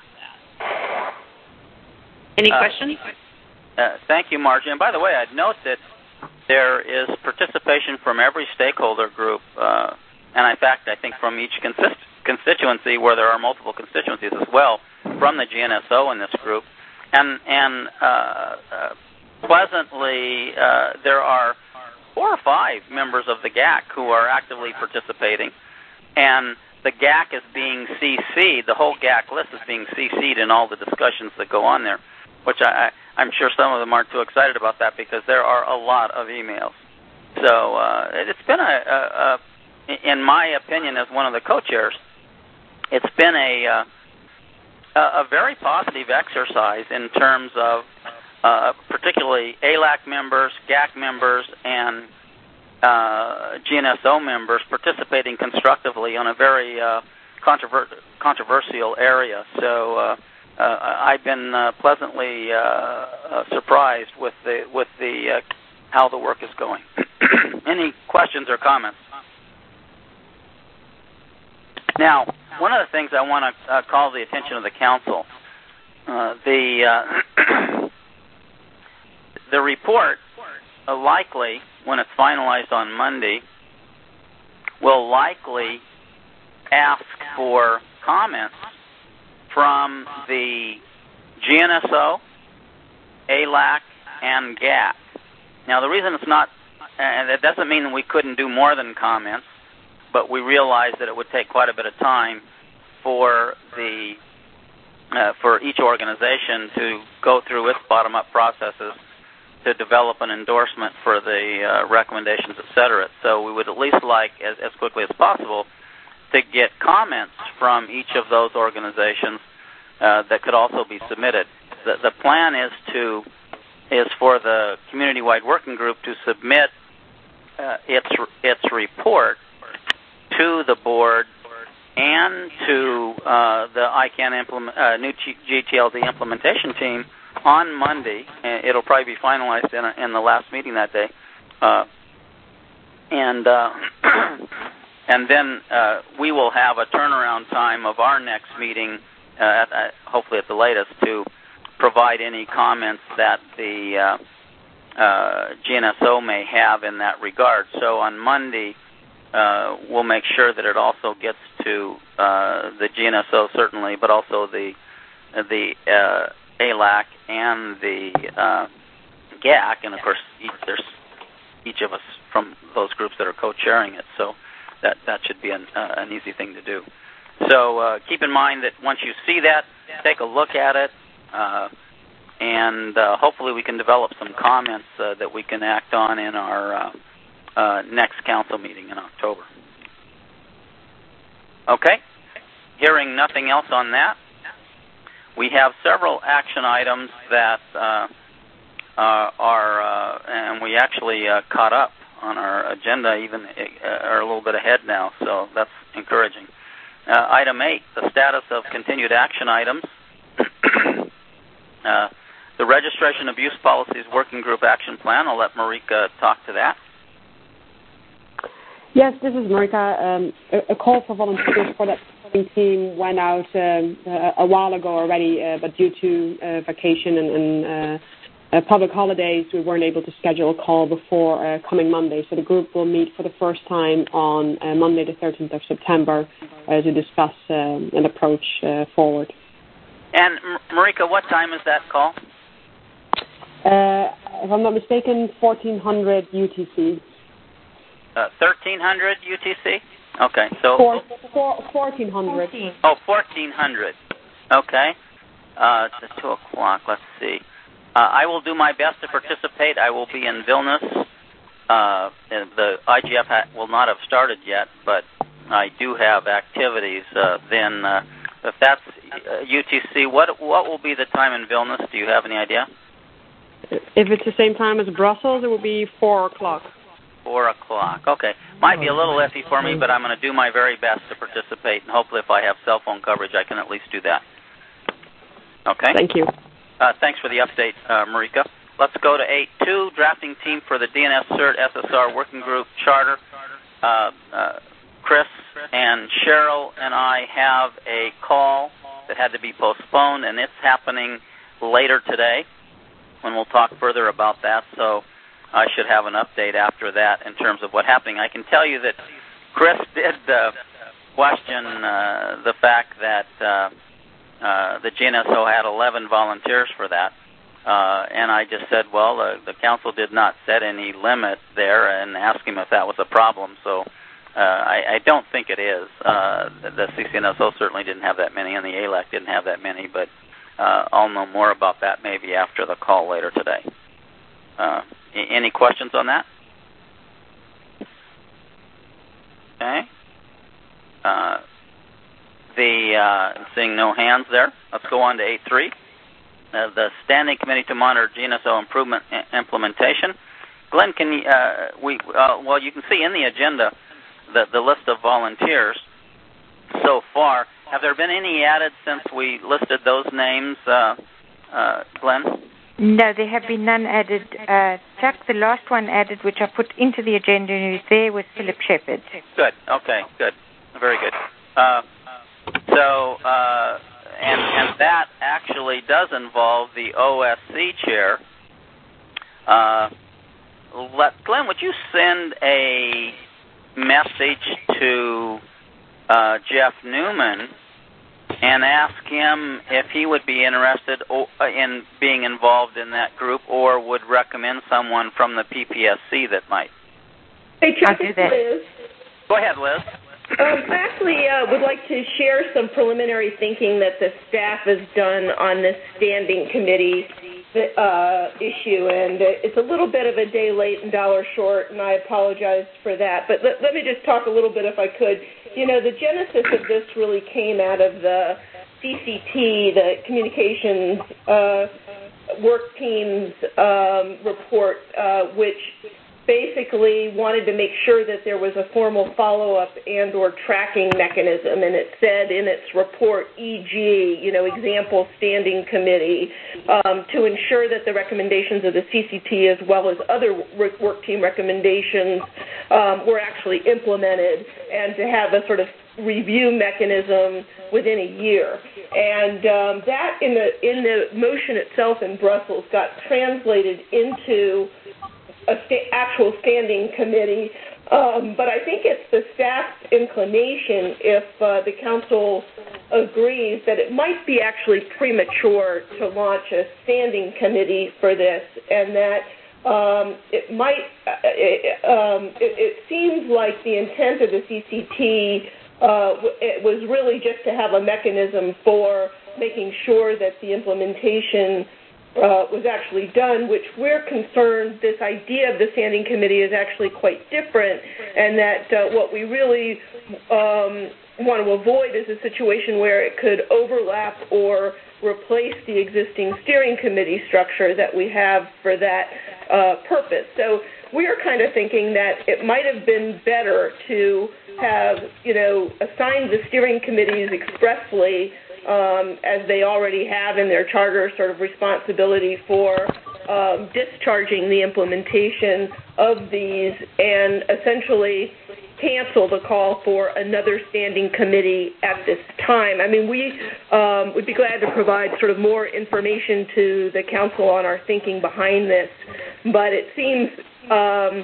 Any uh, questions? Uh, thank you, Margie. And by the way, I'd note that there is participation from every stakeholder group, uh, and in fact, I think from each consist- constituency where there are multiple constituencies as well. from the G N S O in this group, and and uh, uh, pleasantly, uh, there are four or five members of the G A C who are actively participating, and the G A C is being C C'd. The whole G A C list is being C C'd in all the discussions that go on there, which I, I, I'm sure some of them aren't too excited about that because there are a lot of emails. So uh, it's been a, a, a, in my opinion, as one of the co-chairs, it's been a uh, a very positive exercise in terms of uh, particularly A L A C members, G A C members, and uh, G N S O members participating constructively on a very uh, controver- controversial area. So uh, uh, I've been uh, pleasantly uh, uh, surprised with the with the uh, how the work is going. Any questions or comments? Now, one of the things I want to uh, call the attention of the council, uh, the uh, the report uh, likely, when it's finalized on Monday, will likely ask for comments from the G N S O, A L A C, and G A C. Now, the reason it's not, and that doesn't mean that we couldn't do more than comments, but we realized that it would take quite a bit of time for the uh, for each organization to go through its bottom-up processes to develop an endorsement for the uh, recommendations, et cetera. So we would at least like, as, as quickly as possible, to get comments from each of those organizations uh, that could also be submitted. The, the plan is to is for the community-wide working group to submit uh, its its report to the board and to uh, the I CANN implement, uh, new G T L D implementation team on Monday. It'll probably be finalized in, a, in the last meeting that day, uh, and uh, and then uh, we will have a turnaround time of our next meeting, uh, at, at, hopefully at the latest, to provide any comments that the uh, uh, G N S O may have in that regard. So on Monday, uh, we'll make sure that it also gets to uh, the G N S O certainly, but also the the uh, A L A C and the uh, G A C, and of course each, there's each of us from those groups that are co-chairing it. So that that should be an, uh, an easy thing to do. So uh, keep in mind that once you see that, take a look at it. Uh, and uh, hopefully we can develop some comments uh, that we can act on in our uh, uh, next council meeting in October. Okay? Hearing nothing else on that, we have several action items that uh, uh, are, uh, and we actually uh, caught up on our agenda, even uh, are a little bit ahead now, so that's encouraging. Uh, item eight, the status of continued action items. Uh, the Registration Abuse Policies Working Group Action Plan. I'll let Marika talk to that. Yes, this is Marika. Um, a, a call for volunteers for that team went out um, uh, a while ago already, uh, but due to uh, vacation and, and uh, uh, public holidays, we weren't able to schedule a call before uh, coming Monday. So the group will meet for the first time on uh, Monday the thirteenth of September uh, to discuss um, an approach uh, forward. And, Marika, what time is that call? Uh, if I'm not mistaken, fourteen hundred U T C. Uh, thirteen hundred U T C? Okay, so... Four, four, fourteen hundred. Oh, fourteen hundred. Okay. Uh, it's two o'clock. Let's see. Uh, I will do my best to participate. I will be in Vilnius. Uh, the I G F ha- will not have started yet, but I do have activities uh, then... Uh, If that's uh, U T C, what what will be the time in Vilnius? Do you have any idea? If it's the same time as Brussels, it will be four o'clock. Four o'clock. Okay. Might be a little iffy for me, but I'm going to do my very best to participate, and hopefully if I have cell phone coverage, I can at least do that. Okay? Thank you. Uh, thanks for the update, uh, Marika. Let's go to eight two, drafting team for the D N S CERT S S R Working Group Charter. Uh, uh, Chris and Cheryl and I have a call that had to be postponed, and it's happening later today when we'll talk further about that. So I should have an update after that in terms of what's happening. I can tell you that Chris did uh, question uh, the fact that uh, uh, the G N S O had eleven volunteers for that. Uh, and I just said, well, uh, the council did not set any limit there, and asked him if that was a problem. So uh, I, I don't think it is. Uh, the C C N S O certainly didn't have that many, and the A L A C didn't have that many, but uh, I'll know more about that maybe after the call later today. Uh, any questions on that? Okay. Uh, the uh, seeing no hands there, let's go on to eight three. Uh, the Standing Committee to Monitor G N S O Improvement I- Implementation. Glenn, can you, uh, we, uh, well, you can see in the agenda the, the list of volunteers so far. Have there been any added since we listed those names, uh, uh, Glenn? No, there have been none added. Uh, Chuck, the last one added, which I put into the agenda news there, was Philip Shepard. Good. Okay, good. Very good. Uh, so, uh, and, and that actually does involve the O S C chair. Uh, let, Glenn, would you send a message to uh, Jeff Newman and ask him if he would be interested in being involved in that group, or would recommend someone from the P P S C that might? Hey, Chuck, it's Liz. Go ahead, Liz. Um, I actually uh, would like to share some preliminary thinking that the staff has done on this standing committee uh, issue, and it's a little bit of a day late and dollar short, and I apologize for that. But let, let me just talk a little bit, if I could. You know, the genesis of this really came out of the C C T, the Communications uh, Work Team's um, report, uh, which basically wanted to make sure that there was a formal follow-up and or tracking mechanism, and it said in its report, for example, you know, example standing committee, um, to ensure that the recommendations of the C C T as well as other work team recommendations um, were actually implemented, and to have a sort of review mechanism within a year. And um, that in the in the motion itself in Brussels got translated into a sta- actual standing committee, um, but I think it's the staff's inclination, if uh, the council agrees, that it might be actually premature to launch a standing committee for this, and that um, it might, uh, it, um, it, it seems like the intent of the C C T uh, it was really just to have a mechanism for making sure that the implementation Uh, was actually done, which we're concerned this idea of the standing committee is actually quite different, and that uh, what we really um, want to avoid is a situation where it could overlap or replace the existing steering committee structure that we have for that uh, purpose. So we're kind of thinking that it might have been better to have, you know, assigned the steering committees expressly, Um, as they already have in their charter, sort of responsibility for um, discharging the implementation of these, and essentially cancel the call for another standing committee at this time. I mean, we um, would be glad to provide sort of more information to the council on our thinking behind this, but it seems um,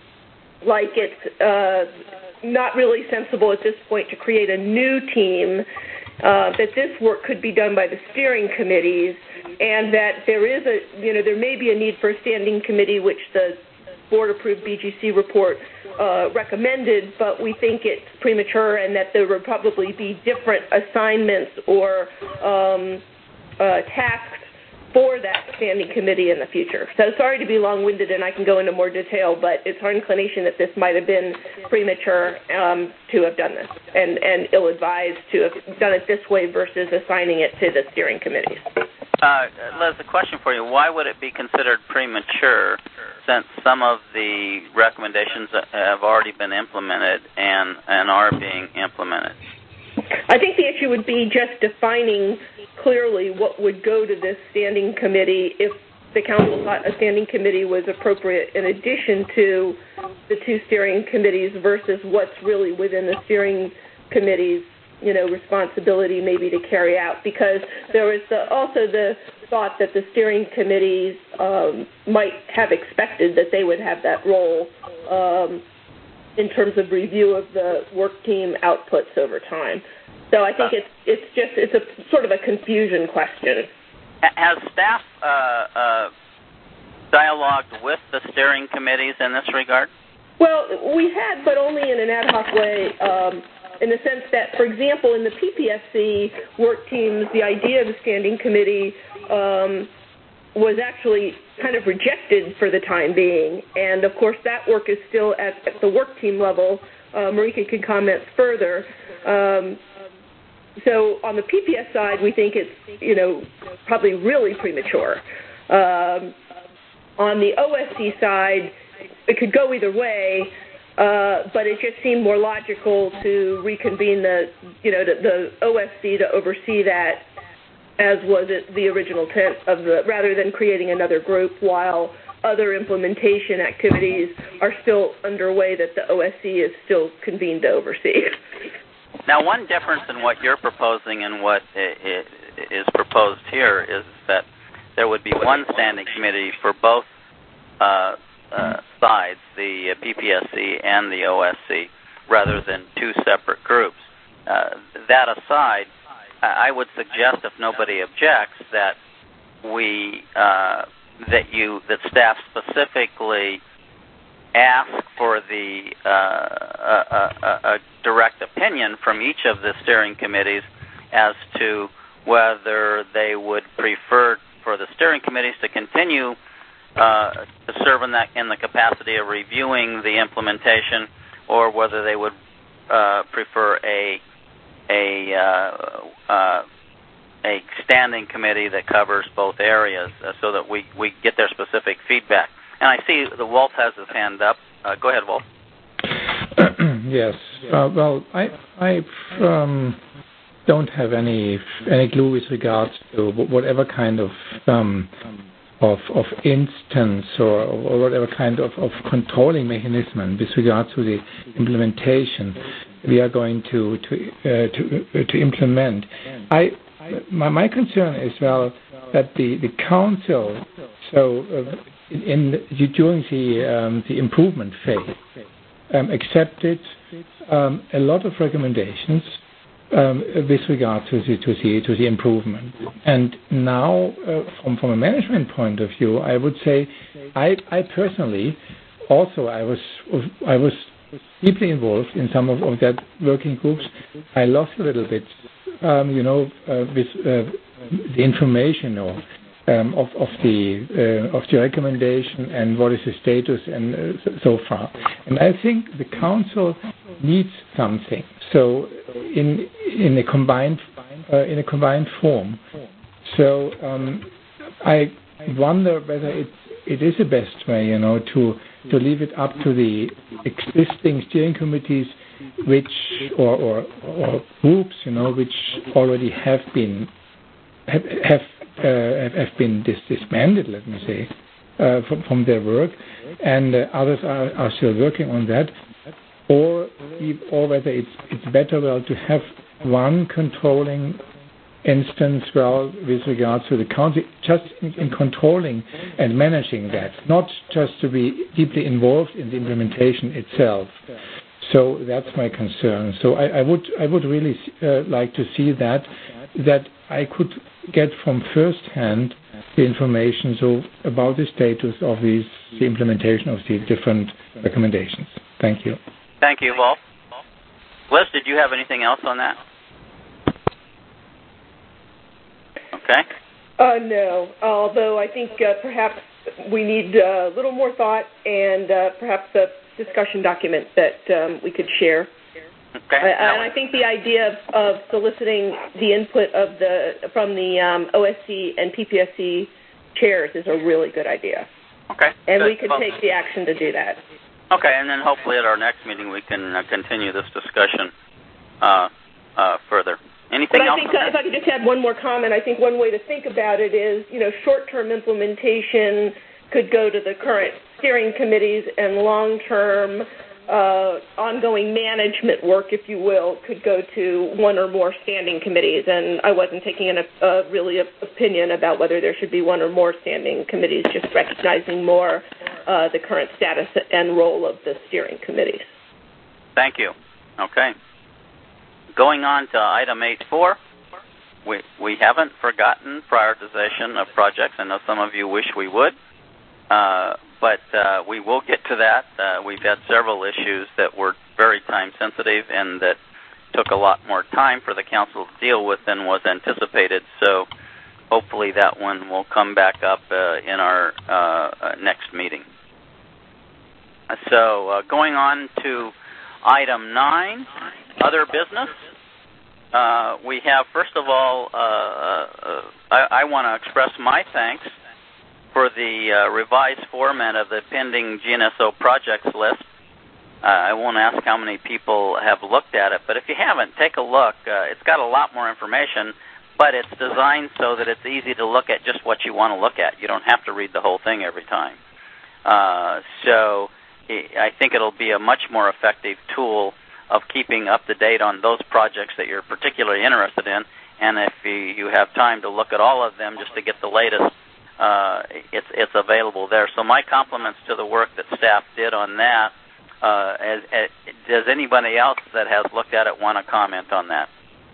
like it's uh, not really sensible at this point to create a new team. Uh, that this work could be done by the steering committees, and that there is a, you know, there may be a need for a standing committee, which the board-approved B G C report uh, recommended, but we think it's premature, and that there would probably be different assignments or um, uh, tasks for that standing committee in the future. So sorry to be long-winded, and I can go into more detail, but it's our inclination that this might have been premature um, to have done this, and, and ill-advised to have done it this way versus assigning it to the steering committees. Uh, Liz, a question for you. Why would it be considered premature since some of the recommendations have already been implemented and, and are being implemented? I think the issue would be just defining clearly what would go to this standing committee if the council thought a standing committee was appropriate in addition to the two steering committees versus what's really within the steering committee's, you know, responsibility maybe to carry out. Because there is the, also the thought that the steering committees um, might have expected that they would have that role um, in terms of review of the work team outputs over time. So I think it's it's just it's a sort of a confusion question. Has staff uh, uh, dialogued with the steering committees in this regard? Well, we had, but only in an ad hoc way, um, in the sense that, for example, in the P P S C work teams, the idea of the standing committee um, was actually kind of rejected for the time being. And, of course, that work is still at, at the work team level. Uh, Marika can comment further. Um, so on the P P S side, we think it's, you know, probably really premature. Um, on the O S C side, it could go either way, uh, but it just seemed more logical to reconvene the, you know, the, the O S C to oversee that, as was it the original intent of the, rather than creating another group while other implementation activities are still underway that the O S C is still convened to oversee. Now, one difference in what you're proposing and what is proposed here is that there would be one standing committee for both uh, uh, sides, the P P S C and the O S C, rather than two separate groups. Uh, that aside, I would suggest, if nobody objects, that we uh, that you that staff specifically ask for the uh, a, a, a direct opinion from each of the steering committees as to whether they would prefer for the steering committees to continue uh, to serve in that in the capacity of reviewing the implementation, or whether they would uh, prefer a a uh, uh, a standing committee that covers both areas, uh, so that we, we get their specific feedback. And I see the Wolf has his hand up. Uh, go ahead, Wolf. Yes. Uh, well, I I um, don't have any any clue with regards to whatever kind of um, of of instance or, or whatever kind of, of controlling mechanism with regard to the implementation we are going to to uh, to uh, to implement. I my, my concern is well that the the council so uh, in, in during the um, the improvement phase um, accepted um, a lot of recommendations um, with regard to the to the to the improvement. And now, uh, from from a management point of view, I would say I I personally also I was I was deeply involved in some of, of that working groups. I lost a little bit, um, you know, uh, with uh, the information or um, of, of the uh, of the recommendation and what is the status and uh, so, so far. And I think the council needs something. So in in a combined uh, in a combined form. So um, I wonder whether it it is the best way, you know, to to leave it up to the existing steering committees, which or or, or groups, you know, which already have been have have, uh, have been dis- disbanded, let me say, uh, from, from their work, and uh, others are, are still working on that, or or whether it's it's better well to have one controlling instance, well, with regards to the council, just in, in controlling and managing that, not just to be deeply involved in the implementation itself. So that's my concern. So I, I would I would really uh, like to see that that I could get from first hand the information so about the status of these the implementation of the different recommendations. Thank you. Thank you, Wolf. Liz, did you have anything else on that? Okay. Uh, no, although I think uh, perhaps we need a little more thought and uh, perhaps a discussion document that um, we could share. Okay. Uh, and I think the idea of, of soliciting the input of the from the um, O S C and P P S C chairs is a really good idea. Okay. And good. we can well, take the action to do that. Okay, and then hopefully at our next meeting we can uh, continue this discussion uh, uh, further. Anything but I else? think uh, if I could just add one more comment, I think one way to think about it is, you know, short-term implementation could go to the current steering committees, and long-term uh, ongoing management work, if you will, could go to one or more standing committees. And I wasn't taking an, uh, really an opinion about whether there should be one or more standing committees, just recognizing more uh, the current status and role of the steering committees. Thank you. Okay. going on to item eight point four, we, we haven't forgotten prioritization of projects. I know some of you wish we would, uh, but uh, we will get to that. Uh, we've had several issues that were very time-sensitive and that took a lot more time for the council to deal with than was anticipated, so hopefully that one will come back up uh, in our uh, next meeting. So uh, going on to item nine, other business. Uh, we have, first of all, uh, uh, I, I want to express my thanks for the uh, revised format of the pending G N S O projects list. Uh, I won't ask how many people have looked at it, but if you haven't, take a look. Uh, it's got a lot more information, but it's designed so that it's easy to look at just what you want to look at. You don't have to read the whole thing every time. Uh, so I think it'll be a much more effective tool of keeping up to date on those projects that you're particularly interested in. And if you have time to look at all of them just to get the latest, uh, it's it's available there. So my compliments to the work that staff did on that. Uh, as, as, does anybody else that has looked at it want to comment on that?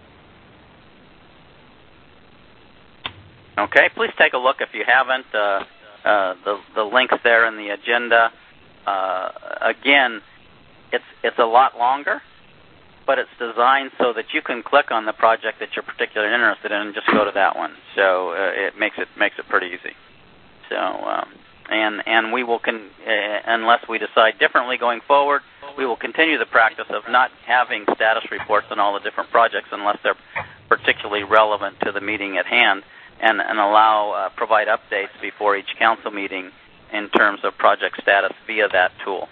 Okay, please take a look if you haven't. Uh, uh, the the links there in the agenda. Uh, again, it's it's a lot longer, but it's designed so that you can click on the project that you're particularly interested in and just go to that one. So uh, it makes it makes it pretty easy. So um, and and we will con- uh, unless we decide differently going forward, we will continue the practice of not having status reports on all the different projects unless they're particularly relevant to the meeting at hand, and and allow uh, provide updates before each council meeting in terms of project status via that tool.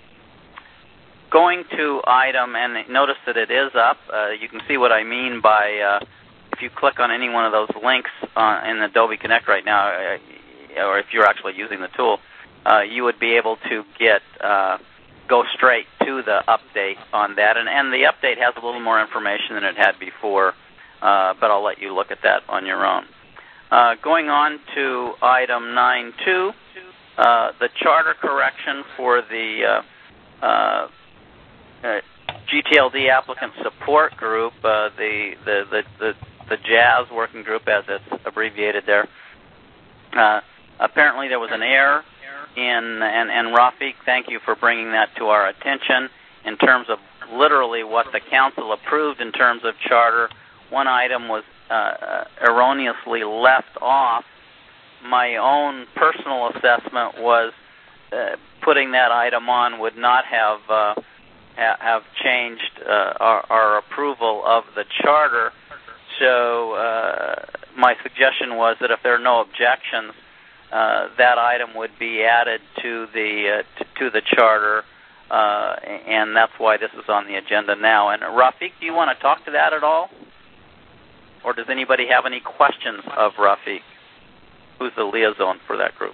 Going to item, and notice that it is up. Uh, you can see what I mean by uh, if you click on any one of those links uh, in Adobe Connect right now, uh, or if you're actually using the tool, uh, you would be able to get uh, go straight to the update on that. And, and the update has a little more information than it had before, uh, but I'll let you look at that on your own. Uh, going on to item nine point two. Uh, the charter correction for the uh, uh, uh, G T L D applicant support group, uh, the, the, the, the, the JAZZ working group as it's abbreviated there. Uh, apparently there was an error in, and, and Rafiq, thank you for bringing that to our attention in terms of literally what the council approved in terms of charter. One item was uh, erroneously left off. My own personal assessment was uh, putting that item on would not have uh, ha- have changed uh, our, our approval of the charter. So uh, my suggestion was that if there are no objections, uh, that item would be added to the uh, to, to the charter, uh, and that's why this is on the agenda now. And Rafiq, do you want to talk to that at all, or does anybody have any questions of Rafiq, who's the liaison for that group?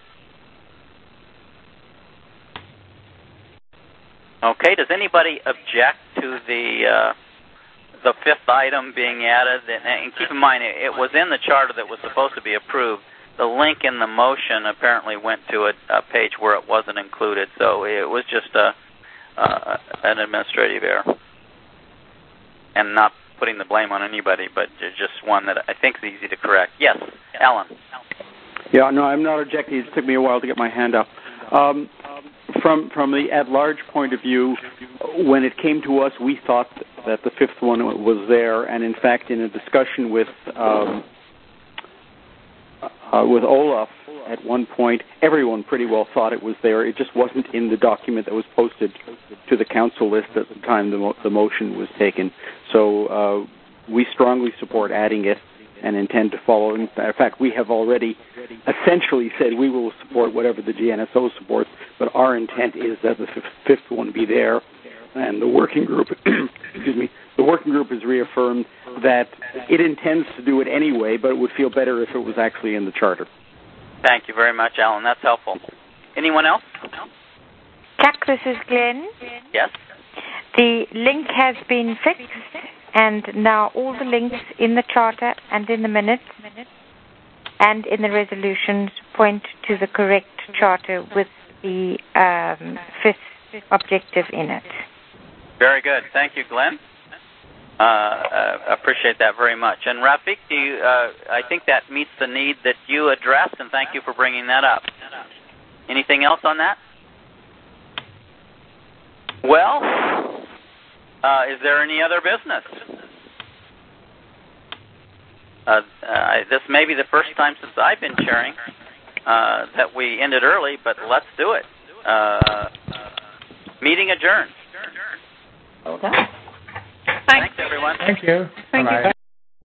Okay, does anybody object to the uh, the fifth item being added? And, and keep in mind, it, it was in the charter that was supposed to be approved. The link in the motion apparently went to a, a page where it wasn't included, so it was just a, uh, an administrative error. And not putting the blame on anybody, but just one that I think is easy to correct. Yes, Alan. Yeah, no, I'm not objecting. It took me a while to get my hand up. Um, from from the at-large point of view, when it came to us, we thought that the fifth one was there, and in fact, in a discussion with um, uh, with Olaf at one point, everyone pretty well thought it was there. It just wasn't in the document that was posted to the council list at the time the, mo- the motion was taken. So uh, we strongly support adding it and intend to follow. In fact, we have already essentially said we will support whatever the G N S O supports, but our intent is that the fifth one be there. And the working group, excuse me, the working group has reaffirmed that it intends to do it anyway, but it would feel better if it was actually in the charter. Thank you very much, Alan. That's helpful. Anyone else? Chuck, this is Glenn. Yes. The link has been fixed, and now all the links in the charter and in the minutes and in the resolutions point to the correct charter with the um, fifth objective in it. Very good. Thank you, Glenn. uh, uh, appreciate that very much. And Rafiq, do you, uh, I think that meets the need that you addressed, and thank you for bringing that up. Anything else on that? Well, uh, is there any other business? Uh, uh, this may be the first time since I've been chairing uh, that we ended early, but let's do it. Uh, meeting adjourned. Okay. Thanks, everyone. Thank you. Thank Bye-bye. you.